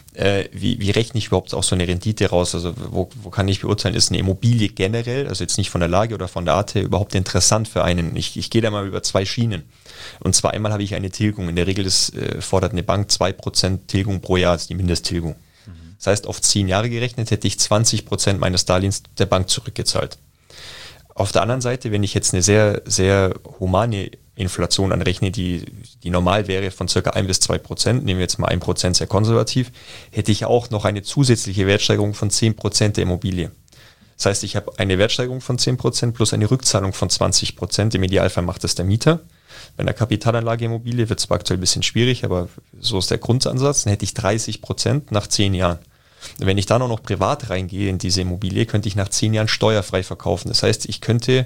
wie rechne ich überhaupt auch so eine Rendite raus? Also wo kann ich beurteilen, ist eine Immobilie generell, also jetzt nicht von der Lage oder von der Art her, überhaupt interessant für einen? Ich gehe da mal über 2 Schienen. Und zwar einmal habe ich eine Tilgung. In der Regel fordert eine Bank 2% Tilgung pro Jahr, das ist die Mindesttilgung. Das heißt, auf 10 Jahre gerechnet hätte ich 20% meines Darlehens der Bank zurückgezahlt. Auf der anderen Seite, wenn ich jetzt eine sehr, sehr humane Inflation anrechne, die normal wäre von ca. 1-2%, nehmen wir jetzt mal 1% sehr konservativ, hätte ich auch noch eine zusätzliche Wertsteigerung von 10% der Immobilie. Das heißt, ich habe eine Wertsteigerung von 10% plus eine Rückzahlung von 20%. Im Idealfall macht das der Mieter. Bei einer Kapitalanlage Immobilie wird es zwar aktuell ein bisschen schwierig, aber so ist der Grundansatz. Dann hätte ich 30% nach 10 Jahren. Wenn ich dann auch noch privat reingehe in diese Immobilie, könnte ich nach 10 Jahren steuerfrei verkaufen. Das heißt, ich könnte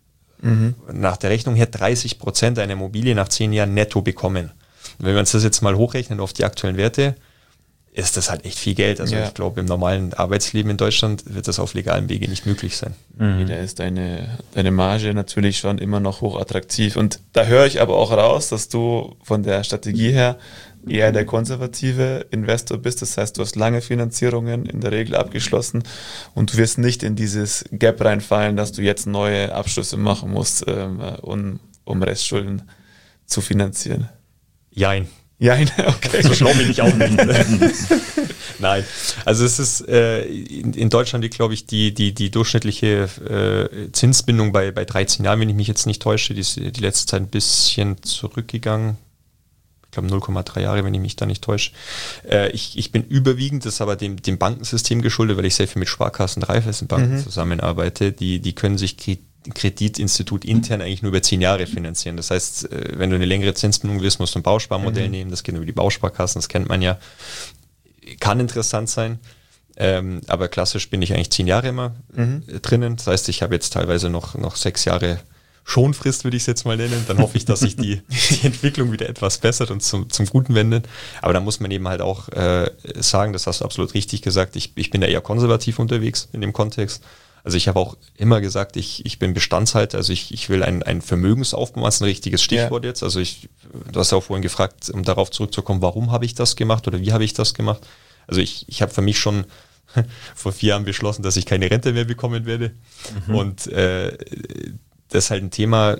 nach der Rechnung her 30% einer Immobilie nach 10 Jahren netto bekommen. Und wenn wir uns das jetzt mal hochrechnen auf die aktuellen Werte, ist das halt echt viel Geld. Also ich glaube, im normalen Arbeitsleben in Deutschland wird das auf legalem Wege nicht möglich sein. Da ist deine Marge natürlich schon immer noch hochattraktiv. Und da höre ich aber auch raus, dass du von der Strategie her eher der konservative Investor bist. Das heißt, du hast lange Finanzierungen in der Regel abgeschlossen und du wirst nicht in dieses Gap reinfallen, dass du jetzt neue Abschlüsse machen musst, um Restschulden zu finanzieren. Jein. Ja, okay. So schlau bin ich auch nicht. Nein, also es ist in Deutschland, glaube ich, die durchschnittliche Zinsbindung bei 13 Jahren, wenn ich mich jetzt nicht täusche, die ist die letzte Zeit ein bisschen zurückgegangen. Ich glaube 0,3 Jahre, wenn ich mich da nicht täusche. Ich bin überwiegend, das ist aber dem Bankensystem geschuldet, weil ich sehr viel mit Sparkassen und Raiffeisenbanken zusammenarbeite. Die können sich Kreditinstitut intern eigentlich nur über 10 Jahre finanzieren. Das heißt, wenn du eine längere Zinsbindung willst, musst du ein Bausparmodell nehmen. Das geht über die Bausparkassen, das kennt man ja. Kann interessant sein. Aber klassisch bin ich eigentlich 10 Jahre immer drinnen. Das heißt, ich habe jetzt teilweise noch 6 Jahre Schonfrist, würde ich es jetzt mal nennen. Dann hoffe ich, dass sich die Entwicklung wieder etwas bessert und zum Guten wendet. Aber da muss man eben halt auch sagen, das hast du absolut richtig gesagt, ich bin da eher konservativ unterwegs in dem Kontext. Also ich habe auch immer gesagt, ich bin Bestandshalter, also ich will ein Vermögensaufbau, das ist ein richtiges Stichwort jetzt. Also du hast ja auch vorhin gefragt, um darauf zurückzukommen, warum habe ich das gemacht oder wie habe ich das gemacht? Also ich habe für mich schon vor 4 Jahren beschlossen, dass ich keine Rente mehr bekommen werde. Und das ist halt ein Thema,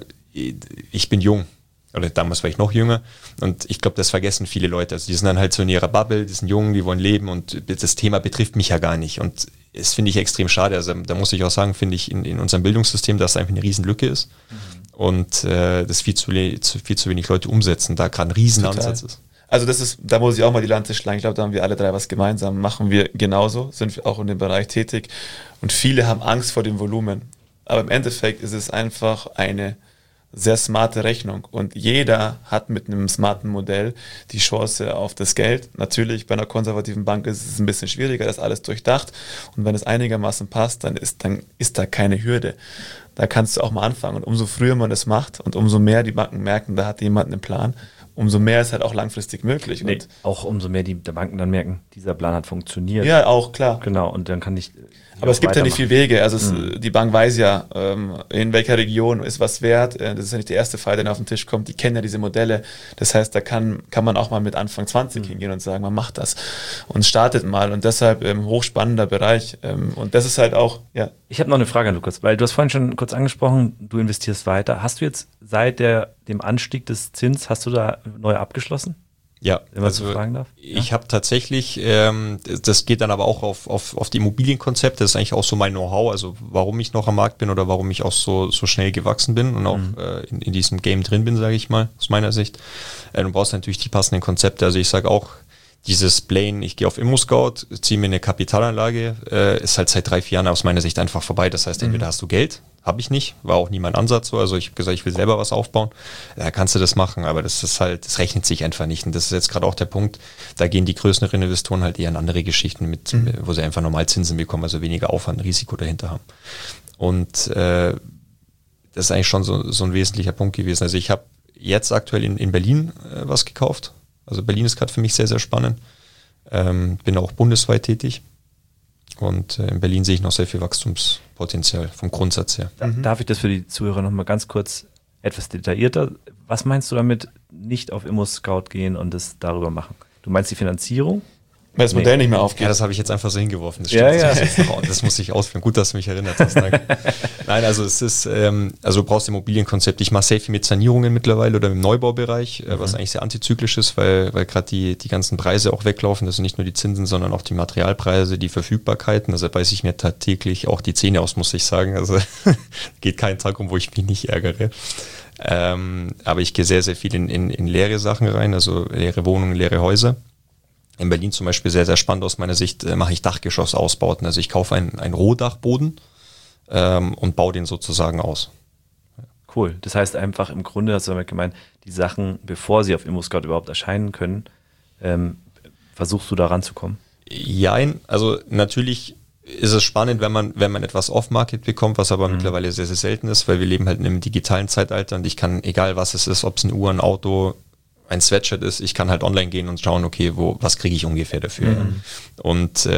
ich bin jung. Oder damals war ich noch jünger und ich glaube, das vergessen viele Leute. Also die sind dann halt so in ihrer Bubble, die sind jung, die wollen leben und das Thema betrifft mich ja gar nicht. Und das finde ich extrem schade. Also da muss ich auch sagen, finde ich in unserem Bildungssystem, dass es einfach eine Riesenlücke ist und das viel zu wenig Leute umsetzen, da gerade ein Riesenansatz ist. Also da muss ich auch mal die Lanze schlagen. Ich glaube, da haben wir alle 3 was gemeinsam. Machen wir genauso, sind wir auch in dem Bereich tätig und viele haben Angst vor dem Volumen. Aber im Endeffekt ist es einfach eine sehr smarte Rechnung und jeder hat mit einem smarten Modell die Chance auf das Geld. Natürlich bei einer konservativen Bank ist es ein bisschen schwieriger, das ist alles durchdacht und wenn es einigermaßen passt, dann ist da keine Hürde. Da kannst du auch mal anfangen und umso früher man das macht und umso mehr die Banken merken, da hat jemand einen Plan, umso mehr ist halt auch langfristig möglich. Nee, und auch umso mehr die Banken dann merken, dieser Plan hat funktioniert. Ja, auch, klar. Genau, und dann kann ich... Aber es gibt ja nicht viele Wege. Also die Bank weiß ja, in welcher Region ist was wert. Das ist ja nicht der erste Fall, der auf den Tisch kommt. Die kennen ja diese Modelle. Das heißt, da kann man auch mal mit Anfang 20 hingehen und sagen, man macht das und startet mal. Und deshalb hochspannender Bereich. Und das ist halt auch, ja. Ich habe noch eine Frage an Lukas, weil du hast vorhin schon kurz angesprochen, du investierst weiter. Hast du jetzt seit dem Anstieg des Zins, hast du da neu abgeschlossen? Ja, wenn man so fragen darf. Ich habe tatsächlich, das geht dann aber auch auf die Immobilienkonzepte, das ist eigentlich auch so mein Know-how, also warum ich noch am Markt bin oder warum ich auch so schnell gewachsen bin und auch in diesem Game drin bin, sage ich mal, aus meiner Sicht. Du brauchst natürlich die passenden Konzepte, also ich sage auch, dieses Plain, ich gehe auf ImmoScout, ziehe mir eine Kapitalanlage, ist halt seit 3-4 Jahren aus meiner Sicht einfach vorbei. Das heißt, entweder hast du Geld, habe ich nicht, war auch nie mein Ansatz so. Also ich habe gesagt, ich will selber was aufbauen. Da kannst du das machen, aber das ist halt, das rechnet sich einfach nicht. Und das ist jetzt gerade auch der Punkt, da gehen die größeren Investoren halt eher in andere Geschichten mit, wo sie einfach normal Zinsen bekommen, also weniger Aufwand, Risiko dahinter haben. Und das ist eigentlich schon so ein wesentlicher Punkt gewesen. Also ich habe jetzt aktuell in Berlin was gekauft. Also Berlin ist gerade für mich sehr, sehr spannend. Bin auch bundesweit tätig. Und in Berlin sehe ich noch sehr viel Wachstumspotenzial vom Grundsatz her. Darf ich das für die Zuhörer nochmal ganz kurz etwas detaillierter? Was meinst du damit, nicht auf ImmoScout gehen und das darüber machen? Du meinst die Finanzierung? Weil das Modell nicht mehr aufgeht. Ja, das habe ich jetzt einfach so hingeworfen. Das stimmt. Ja. Das muss ich ausführen. Gut, dass du mich erinnert hast. Danke. Nein, also es ist, also du brauchst Immobilienkonzept. Ich mache sehr viel mit Sanierungen mittlerweile oder im Neubaubereich, was eigentlich sehr antizyklisch ist, weil gerade die ganzen Preise auch weglaufen. Das sind nicht nur die Zinsen, sondern auch die Materialpreise, die Verfügbarkeiten. Also beiße ich mir tagtäglich auch die Zähne aus, muss ich sagen. Also geht kein Tag um, wo ich mich nicht ärgere. Aber ich gehe sehr, sehr viel in leere Sachen rein, also leere Wohnungen, leere Häuser. In Berlin zum Beispiel sehr, sehr spannend aus meiner Sicht, mache ich Dachgeschossausbauten. Also ich kaufe einen Rohdachboden und baue den sozusagen aus. Cool. Das heißt einfach, im Grunde hast du damit gemeint, die Sachen, bevor sie auf ImmoScout überhaupt erscheinen können, versuchst du da ranzukommen? Jein, also natürlich ist es spannend, wenn man etwas off-Market bekommt, was aber mittlerweile sehr, sehr selten ist, weil wir leben halt in einem digitalen Zeitalter und ich kann, egal was es ist, ob es eine Uhr, ein Auto, ein Sweatshirt ist, ich kann halt online gehen und schauen, okay, was kriege ich ungefähr dafür. Und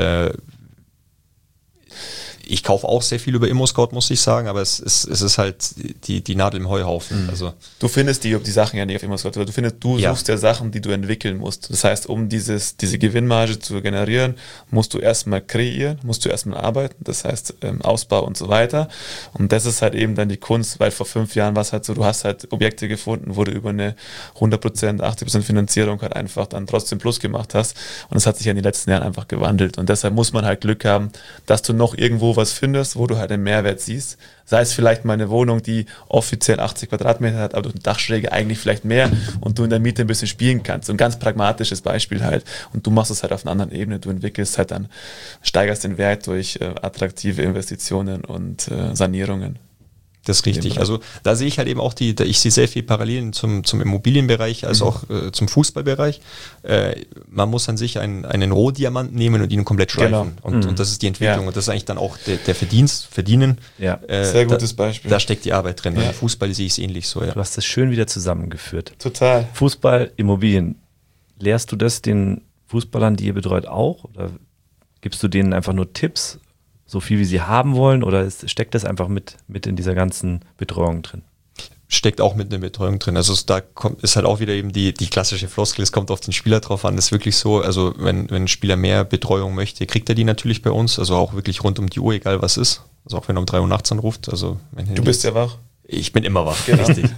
ich kaufe auch sehr viel über ImmoScout, muss ich sagen, aber es ist halt die Nadel im Heuhaufen. Also du findest die Sachen ja nicht auf ImmoScout, du suchst ja Sachen, die du entwickeln musst. Das heißt, um diese Gewinnmarge zu generieren, musst du erstmal kreieren, musst du erstmal arbeiten, das heißt Ausbau und so weiter. Und das ist halt eben dann die Kunst, weil vor 5 Jahren war es halt so, du hast halt Objekte gefunden, wo du über eine 100%, 80% Finanzierung halt einfach dann trotzdem Plus gemacht hast. Und das hat sich ja in den letzten Jahren einfach gewandelt. Und deshalb muss man halt Glück haben, dass du noch irgendwo was findest, wo du halt einen Mehrwert siehst. Sei es vielleicht mal eine Wohnung, die offiziell 80 Quadratmeter hat, aber durch eine Dachschräge eigentlich vielleicht mehr und du in der Miete ein bisschen spielen kannst. So ein ganz pragmatisches Beispiel halt. Und du machst es halt auf einer anderen Ebene. Du entwickelst halt dann, steigerst den Wert durch attraktive Investitionen und Sanierungen. Das ist richtig. Also da sehe ich halt eben auch ich sehe sehr viel Parallelen zum Immobilienbereich als auch zum Fußballbereich. Man muss an sich einen Rohdiamanten nehmen und ihn komplett schleifen. Genau. Und das ist die Entwicklung. Und das ist eigentlich dann auch der Verdienen. Ja. Sehr gutes Beispiel. Da steckt die Arbeit drin. Ja. Im Fußball sehe ich es ähnlich so. Ja. Du hast das schön wieder zusammengeführt. Total. Fußball, Immobilien. Lehrst du das den Fußballern, die ihr betreut, auch? Oder gibst du denen einfach nur Tipps? So viel, wie sie haben wollen, oder steckt das einfach mit in dieser ganzen Betreuung drin? Steckt auch mit in der Betreuung drin. Also da ist halt auch wieder eben die klassische Floskel, es kommt auf den Spieler drauf an. Das ist wirklich so, also wenn ein Spieler mehr Betreuung möchte, kriegt er die natürlich bei uns, also auch wirklich rund um die Uhr, egal was ist. Also auch wenn er um 3 Uhr nachts anruft. Also du bist ja wach. Ich bin immer wach, genau. Richtig.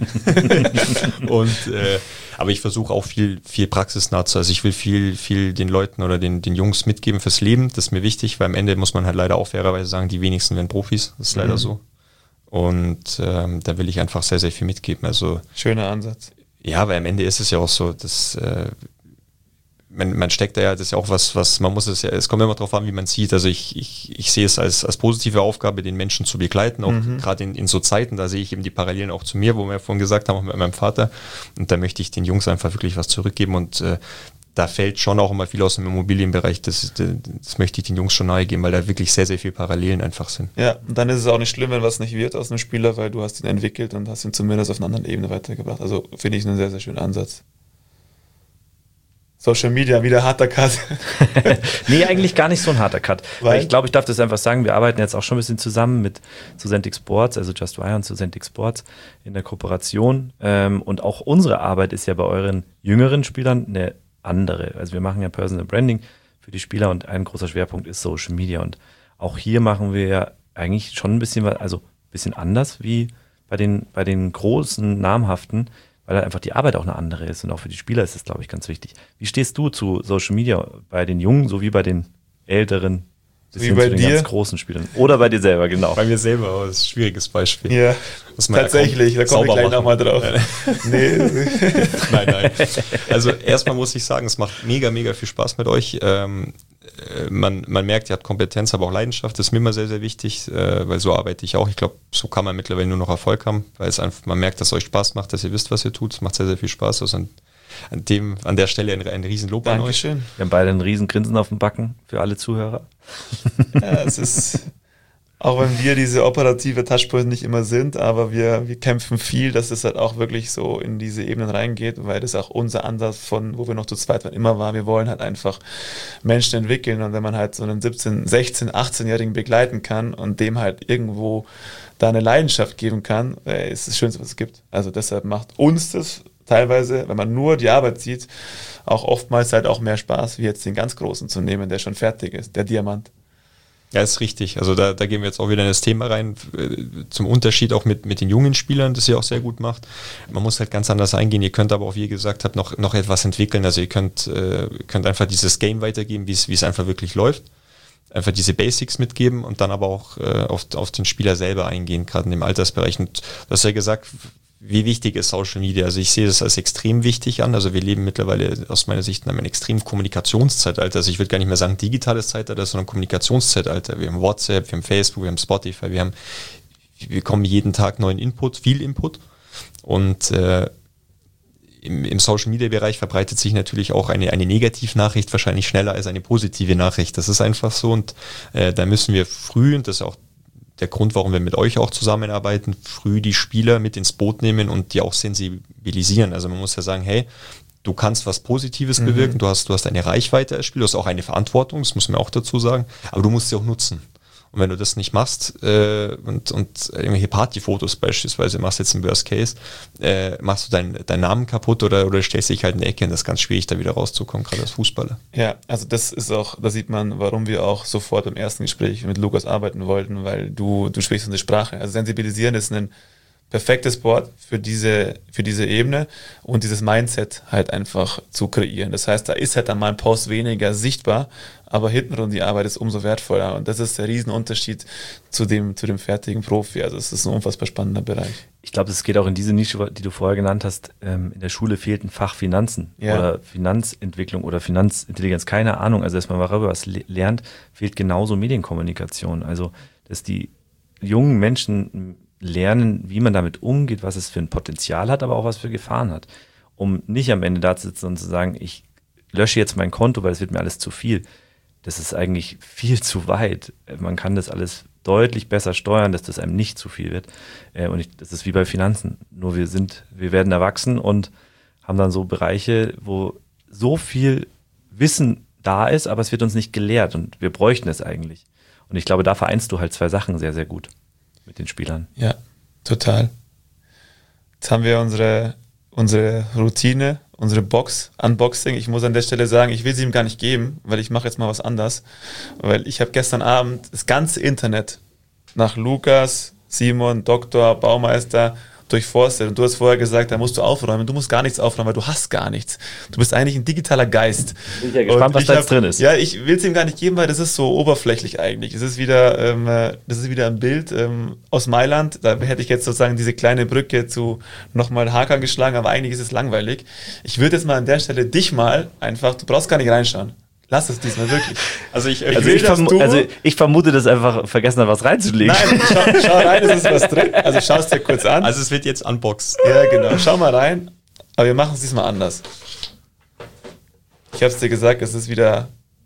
Und aber ich versuche auch viel praxisnah zu, also ich will viel den Leuten oder den Jungs mitgeben fürs Leben. Das ist mir wichtig, weil am Ende muss man halt leider auch fairerweise sagen, die wenigsten werden Profis. Das ist leider so. Und da will ich einfach sehr, sehr viel mitgeben. Also schöner Ansatz. Ja, weil am Ende ist es ja auch so, dass man steckt da ja, das ist ja auch was man muss es ja, es kommt immer darauf an, wie man sieht. Also ich sehe es als positive Aufgabe, den Menschen zu begleiten, auch gerade in so Zeiten, da sehe ich eben die Parallelen auch zu mir, wo wir vorhin gesagt haben, auch mit meinem Vater. Und da möchte ich den Jungs einfach wirklich was zurückgeben und da fällt schon auch immer viel aus dem Immobilienbereich, das möchte ich den Jungs schon nahegeben, weil da wirklich sehr, sehr viele Parallelen einfach sind. Ja, und dann ist es auch nicht schlimm, wenn was nicht wird aus einem Spieler, weil du hast ihn entwickelt und hast ihn zumindest auf einer anderen Ebene weitergebracht. Also finde ich einen sehr, sehr schönen Ansatz. Social Media, wieder harter Cut. Nee, eigentlich gar nicht so ein harter Cut. Weil ich glaube, ich darf das einfach sagen, wir arbeiten jetzt auch schon ein bisschen zusammen mit Susentic Sports, also Just Wire und Susentic Sports in der Kooperation. Und auch unsere Arbeit ist ja bei euren jüngeren Spielern eine andere. Also wir machen ja Personal Branding für die Spieler und ein großer Schwerpunkt ist Social Media. Und auch hier machen wir ja eigentlich schon ein bisschen was, also ein bisschen anders wie bei den großen, namhaften, weil halt einfach die Arbeit auch eine andere ist und auch für die Spieler ist das, glaube ich, ganz wichtig. Wie stehst du zu Social Media bei den Jungen sowie bei den Älteren, bis hin zu den ganz großen Spielern? Oder bei dir selber, genau. Bei mir selber, aber das ist ein schwieriges Beispiel. Ja, tatsächlich, da komme ich gleich nochmal drauf. Nee. Nein. Also erstmal muss ich sagen, es macht mega, mega viel Spaß mit euch. Man merkt, ihr habt Kompetenz, aber auch Leidenschaft. Das ist mir immer sehr, sehr wichtig, weil so arbeite ich auch. Ich glaube, so kann man mittlerweile nur noch Erfolg haben, weil es einfach, man merkt, dass es euch Spaß macht, dass ihr wisst, was ihr tut. Es macht sehr, sehr viel Spaß. Also an der Stelle ein Riesenlob an euch. Wir haben beide ein Riesengrinsen auf dem Backen für alle Zuhörer. Ja, es ist, auch wenn wir diese operative Touchpoint nicht immer sind, aber wir kämpfen viel, dass es halt auch wirklich so in diese Ebenen reingeht, weil das auch unser Ansatz von, wo wir noch zu zweit waren, immer war, wir wollen halt einfach Menschen entwickeln und wenn man halt so einen 17-, 16-, 18-Jährigen begleiten kann und dem halt irgendwo da eine Leidenschaft geben kann, ist das Schönste, was es gibt. Also deshalb macht uns das teilweise, wenn man nur die Arbeit sieht, auch oftmals halt auch mehr Spaß, wie jetzt den ganz Großen zu nehmen, der schon fertig ist, der Diamant. Ja, ist richtig. Also da gehen wir jetzt auch wieder in das Thema rein, zum Unterschied auch mit den jungen Spielern, das ihr auch sehr gut macht. Man muss halt ganz anders eingehen. Ihr könnt aber auch, wie ihr gesagt habt, noch etwas entwickeln. Also ihr könnt einfach dieses Game weitergeben, wie es einfach wirklich läuft. Einfach diese Basics mitgeben und dann aber auch auf den Spieler selber eingehen, gerade in dem Altersbereich. Und du hast ja gesagt, wie wichtig ist Social Media? Also ich sehe das als extrem wichtig an. Also wir leben mittlerweile aus meiner Sicht in einem extremen Kommunikationszeitalter. Also ich würde gar nicht mehr sagen digitales Zeitalter, sondern Kommunikationszeitalter. Wir haben WhatsApp, wir haben Facebook, wir haben Spotify, wir bekommen jeden Tag neuen Input, viel Input. Und im Social-Media-Bereich verbreitet sich natürlich auch eine Negativnachricht wahrscheinlich schneller als eine positive Nachricht. Das ist einfach so und da müssen wir früh, und das ist auch der Grund, warum wir mit euch auch zusammenarbeiten, früh die Spieler mit ins Boot nehmen und die auch sensibilisieren. Also man muss ja sagen, hey, du kannst was Positives bewirken, du hast eine Reichweite als Spieler, du hast auch eine Verantwortung, das muss man auch dazu sagen, aber du musst sie auch nutzen. Und wenn du das nicht machst und irgendwelche Partyfotos beispielsweise machst jetzt im Worst Case, machst du deinen Namen kaputt oder stellst dich halt in eine Ecke und das ist ganz schwierig, da wieder rauszukommen, gerade als Fußballer. Ja, also das ist auch, da sieht man, warum wir auch sofort beim ersten Gespräch mit Lukas arbeiten wollten, weil du sprichst unsere Sprache. Also sensibilisieren ist ein perfektes Wort für diese Ebene und dieses Mindset halt einfach zu kreieren. Das heißt, da ist halt dann mal ein Post weniger sichtbar, aber hintenrum die Arbeit ist umso wertvoller und das ist der Riesenunterschied zu dem fertigen Profi. Also es ist ein unfassbar spannender Bereich. Ich glaube, es geht auch in diese Nische, die du vorher genannt hast. In der Schule fehlt ein Fach Finanzen oder Finanzentwicklung oder Finanzintelligenz, keine Ahnung. Also, dass man darüber was lernt, fehlt genauso Medienkommunikation. Also, dass die jungen Menschen lernen, wie man damit umgeht, was es für ein Potenzial hat, aber auch was für Gefahren hat. Um nicht am Ende da zu sitzen und zu sagen, ich lösche jetzt mein Konto, weil es wird mir alles zu viel. Das ist eigentlich viel zu weit. Man kann das alles deutlich besser steuern, dass das einem nicht zu viel wird. Das ist wie bei Finanzen. Nur wir werden erwachsen und haben dann so Bereiche, wo so viel Wissen da ist, aber es wird uns nicht gelehrt und wir bräuchten es eigentlich. Und ich glaube, da vereinst du halt zwei Sachen sehr, sehr gut mit den Spielern. Ja, total. Jetzt haben wir unsere Routine, unsere Unboxing. Ich muss an der Stelle sagen, ich will sie ihm gar nicht geben, weil ich mache jetzt mal was anderes. Weil ich habe gestern Abend das ganze Internet nach Lukas, Simon, Doktor, Baumeister durchforstet. Und du hast vorher gesagt, da musst du aufräumen. Du musst gar nichts aufräumen, weil du hast gar nichts. Du bist eigentlich ein digitaler Geist. Bin ich ja gespannt, was da jetzt drin ist. Ja, ich will es ihm gar nicht geben, weil das ist so oberflächlich eigentlich. Es ist wieder ein Bild aus Mailand. Da hätte ich jetzt sozusagen diese kleine Brücke zu nochmal Hakan geschlagen, aber eigentlich ist es langweilig. Ich würde jetzt mal an der Stelle dich mal einfach, du brauchst gar nicht reinschauen. Lass es diesmal wirklich. Ich vermute, dass einfach vergessen hat, was reinzulegen. Nein, schau rein, es ist was drin. Also schau es dir kurz an. Also es wird jetzt unboxed. Ja, genau. Schau mal rein. Aber wir machen es diesmal anders. Ich habe es dir gesagt, es ist wieder...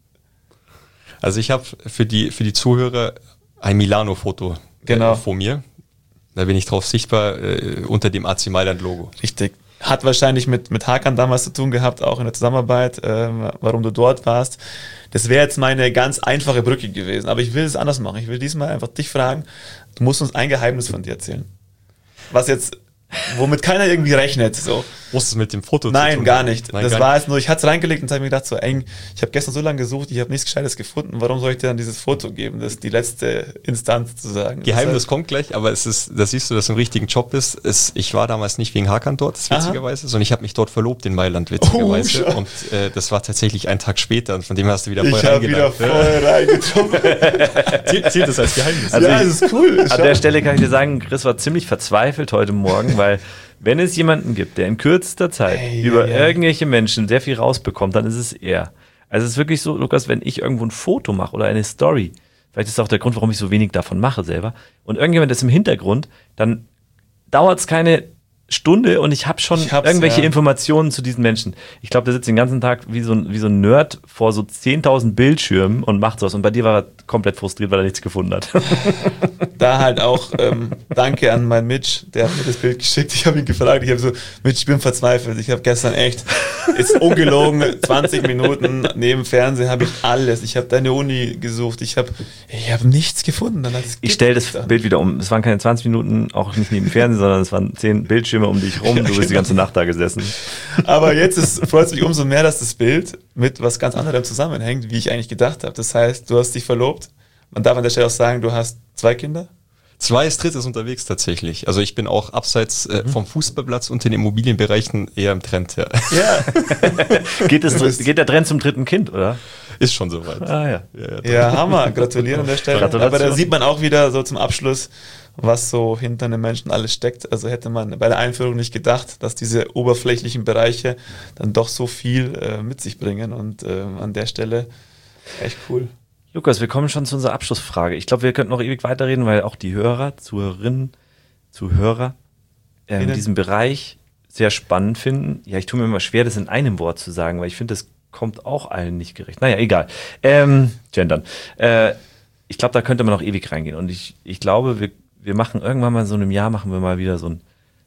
Also ich habe für die Zuhörer ein Milano-Foto vor mir. Da bin ich drauf sichtbar unter dem AC Mailand-Logo. Richtig. Hat wahrscheinlich mit Hakan damals zu tun gehabt, auch in der Zusammenarbeit, warum du dort warst. Das wäre jetzt meine ganz einfache Brücke gewesen, aber ich will es anders machen. Ich will diesmal einfach dich fragen, du musst uns ein Geheimnis von dir erzählen. Womit keiner irgendwie rechnet. So. Muss es mit dem Foto Nein, zu tun? gar nicht. Nein, das gar war nicht. jetzt nur, ich hatte es reingelegt und habe mir gedacht, so eng, ich habe gestern so lange gesucht, ich habe nichts Gescheites gefunden, warum soll ich dir dann dieses Foto geben? Das ist die letzte Instanz zu sagen. Geheimnis kommt gleich, aber da siehst du, dass es im richtigen Job ist. Ich war damals nicht wegen Hakan dort, witzigerweise, sondern ich habe mich dort verlobt in Mailand, witzigerweise. Und das war tatsächlich einen Tag später und von dem hast du wieder voll reingetroffen. Zählt das als Geheimnis? Also das ist cool. An der Stelle kann ich dir sagen, Chris war ziemlich verzweifelt heute Morgen, weil wenn es jemanden gibt, der in kürzester Zeit über irgendwelche Menschen sehr viel rausbekommt, dann ist es er. Also es ist wirklich so, Lukas, wenn ich irgendwo ein Foto mache oder eine Story, vielleicht ist das auch der Grund, warum ich so wenig davon mache selber, und irgendjemand ist im Hintergrund, dann dauert es keine Stunde und ich habe schon irgendwelche Informationen zu diesen Menschen. Ich glaube, der sitzt den ganzen Tag wie so ein Nerd vor so 10.000 Bildschirmen und macht sowas. Und bei dir war er komplett frustriert, weil er nichts gefunden hat. Da halt auch danke an meinen Mitch, der hat mir das Bild geschickt. Ich habe ihn gefragt, ich habe so, Mitch, ich bin verzweifelt. Ich habe gestern ist ungelogen, 20 Minuten neben Fernsehen habe ich alles. Ich habe deine Uni gesucht, ich habe nichts gefunden. Ich stelle das Bild wieder um. Es waren keine 20 Minuten, auch nicht neben Fernsehen, sondern es waren 10 Bildschirme um dich rum, du bist die ganze Nacht da gesessen. Aber jetzt freut es mich umso mehr, dass das Bild mit was ganz anderem zusammenhängt, wie ich eigentlich gedacht habe. Das heißt, du hast dich verlobt. Man darf an der Stelle auch sagen, du hast 2 Kinder. 2 ist drittes unterwegs tatsächlich. Also ich bin auch abseits vom Fußballplatz und in den Immobilienbereichen eher im Trend. Ja. Geht der Trend zum 3. Kind, oder? Ist schon soweit. Ja, Hammer. Gratulieren an der Stelle. Aber da sieht man auch wieder so zum Abschluss, was so hinter einem Menschen alles steckt. Also hätte man bei der Einführung nicht gedacht, dass diese oberflächlichen Bereiche dann doch so viel mit sich bringen. Und an der Stelle echt cool. Lukas, wir kommen schon zu unserer Abschlussfrage. Ich glaube, wir könnten noch ewig weiterreden, weil auch die Zuhörerinnen, Zuhörer diesen Bereich sehr spannend finden. Ja, ich tue mir immer schwer, das in einem Wort zu sagen, weil ich finde, das kommt auch allen nicht gerecht. Naja, egal. Gendern. Ich glaube, da könnte man noch ewig reingehen. Und ich glaube, wir machen irgendwann mal in so einem Jahr, machen wir mal wieder so ein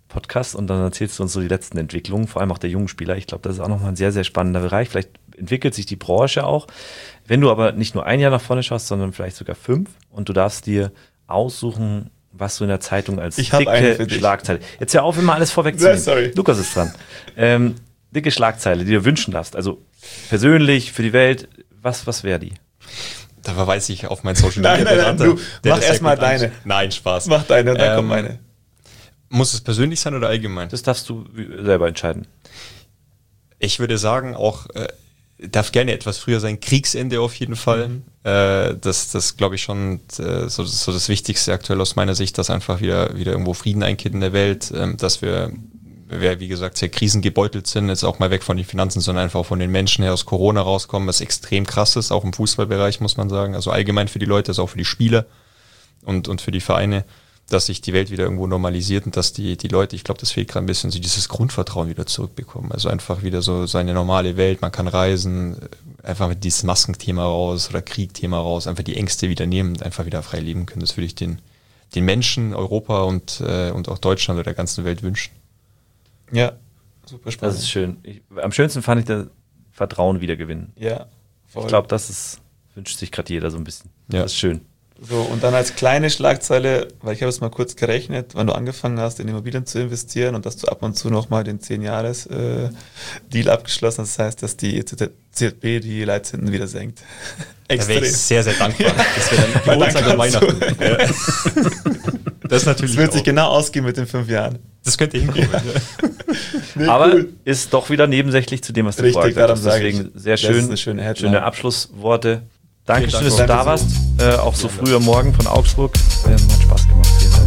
Podcast und dann erzählst du uns so die letzten Entwicklungen, vor allem auch der jungen Spieler. Ich glaube, das ist auch nochmal ein sehr, sehr spannender Bereich. Vielleicht entwickelt sich die Branche auch. Wenn du aber nicht nur ein Jahr nach vorne schaust, sondern vielleicht sogar 5 und du darfst dir aussuchen, was du in der Zeitung als dicke Schlagzeile. Jetzt hör auf, immer alles vorwegzunehmen. Sorry. Lukas ist dran. Dicke Schlagzeile, die du wünschen darfst. Also persönlich, für die Welt, was wäre die? Da verweise ich auf mein Social Media Berater. Du mach erstmal deine. Nein, Spaß. Mach deine, dann kommt meine. Muss es persönlich sein oder allgemein? Das darfst du selber entscheiden. Ich würde sagen, auch darf gerne etwas früher sein, Kriegsende auf jeden Fall. Das glaube ich schon so das Wichtigste aktuell aus meiner Sicht, dass einfach wieder irgendwo Frieden einkehrt in der Welt, dass wir, wie gesagt, sehr krisengebeutelt sind, jetzt auch mal weg von den Finanzen, sondern einfach von den Menschen her aus Corona rauskommen, was extrem krass ist, auch im Fußballbereich, muss man sagen. Also allgemein für die Leute, also auch für die Spieler und für die Vereine, dass sich die Welt wieder irgendwo normalisiert und dass die Leute, ich glaube, das fehlt gerade ein bisschen, so dieses Grundvertrauen wieder zurückbekommen. Also einfach wieder so seine normale Welt, man kann reisen, einfach mit dieses Maskenthema raus oder Kriegthema raus, einfach die Ängste wieder nehmen und einfach wieder frei leben können. Das würde ich den Menschen, Europa und auch Deutschland oder der ganzen Welt wünschen. Ja, super spannend. Das ist schön. Am schönsten fand ich das Vertrauen wiedergewinnen. Ja, voll. Ich glaube, wünscht sich gerade jeder so ein bisschen. Ja. Das ist schön. So, und dann als kleine Schlagzeile, weil ich habe es mal kurz gerechnet, wann du angefangen hast, in Immobilien zu investieren und dass du ab und zu nochmal den 10-Jahres-Deal abgeschlossen hast. Das heißt, dass die ZB die Leitzinsen wieder senkt. Da wäre ich sehr, sehr dankbar. Das wäre dann Geburtstag und Weihnachten. Das ist natürlich. Das wird sich genau ausgehen mit den 5 Jahren. Das könnte hinkommen. Ja. Nee, aber cool. Ist doch wieder nebensächlich zu dem, was du vorher gesagt hast. Deswegen sehr schön, schöne Abschlussworte. Dankeschön, dass du da warst. Auch so früh am Morgen von Augsburg. Hat Spaß gemacht.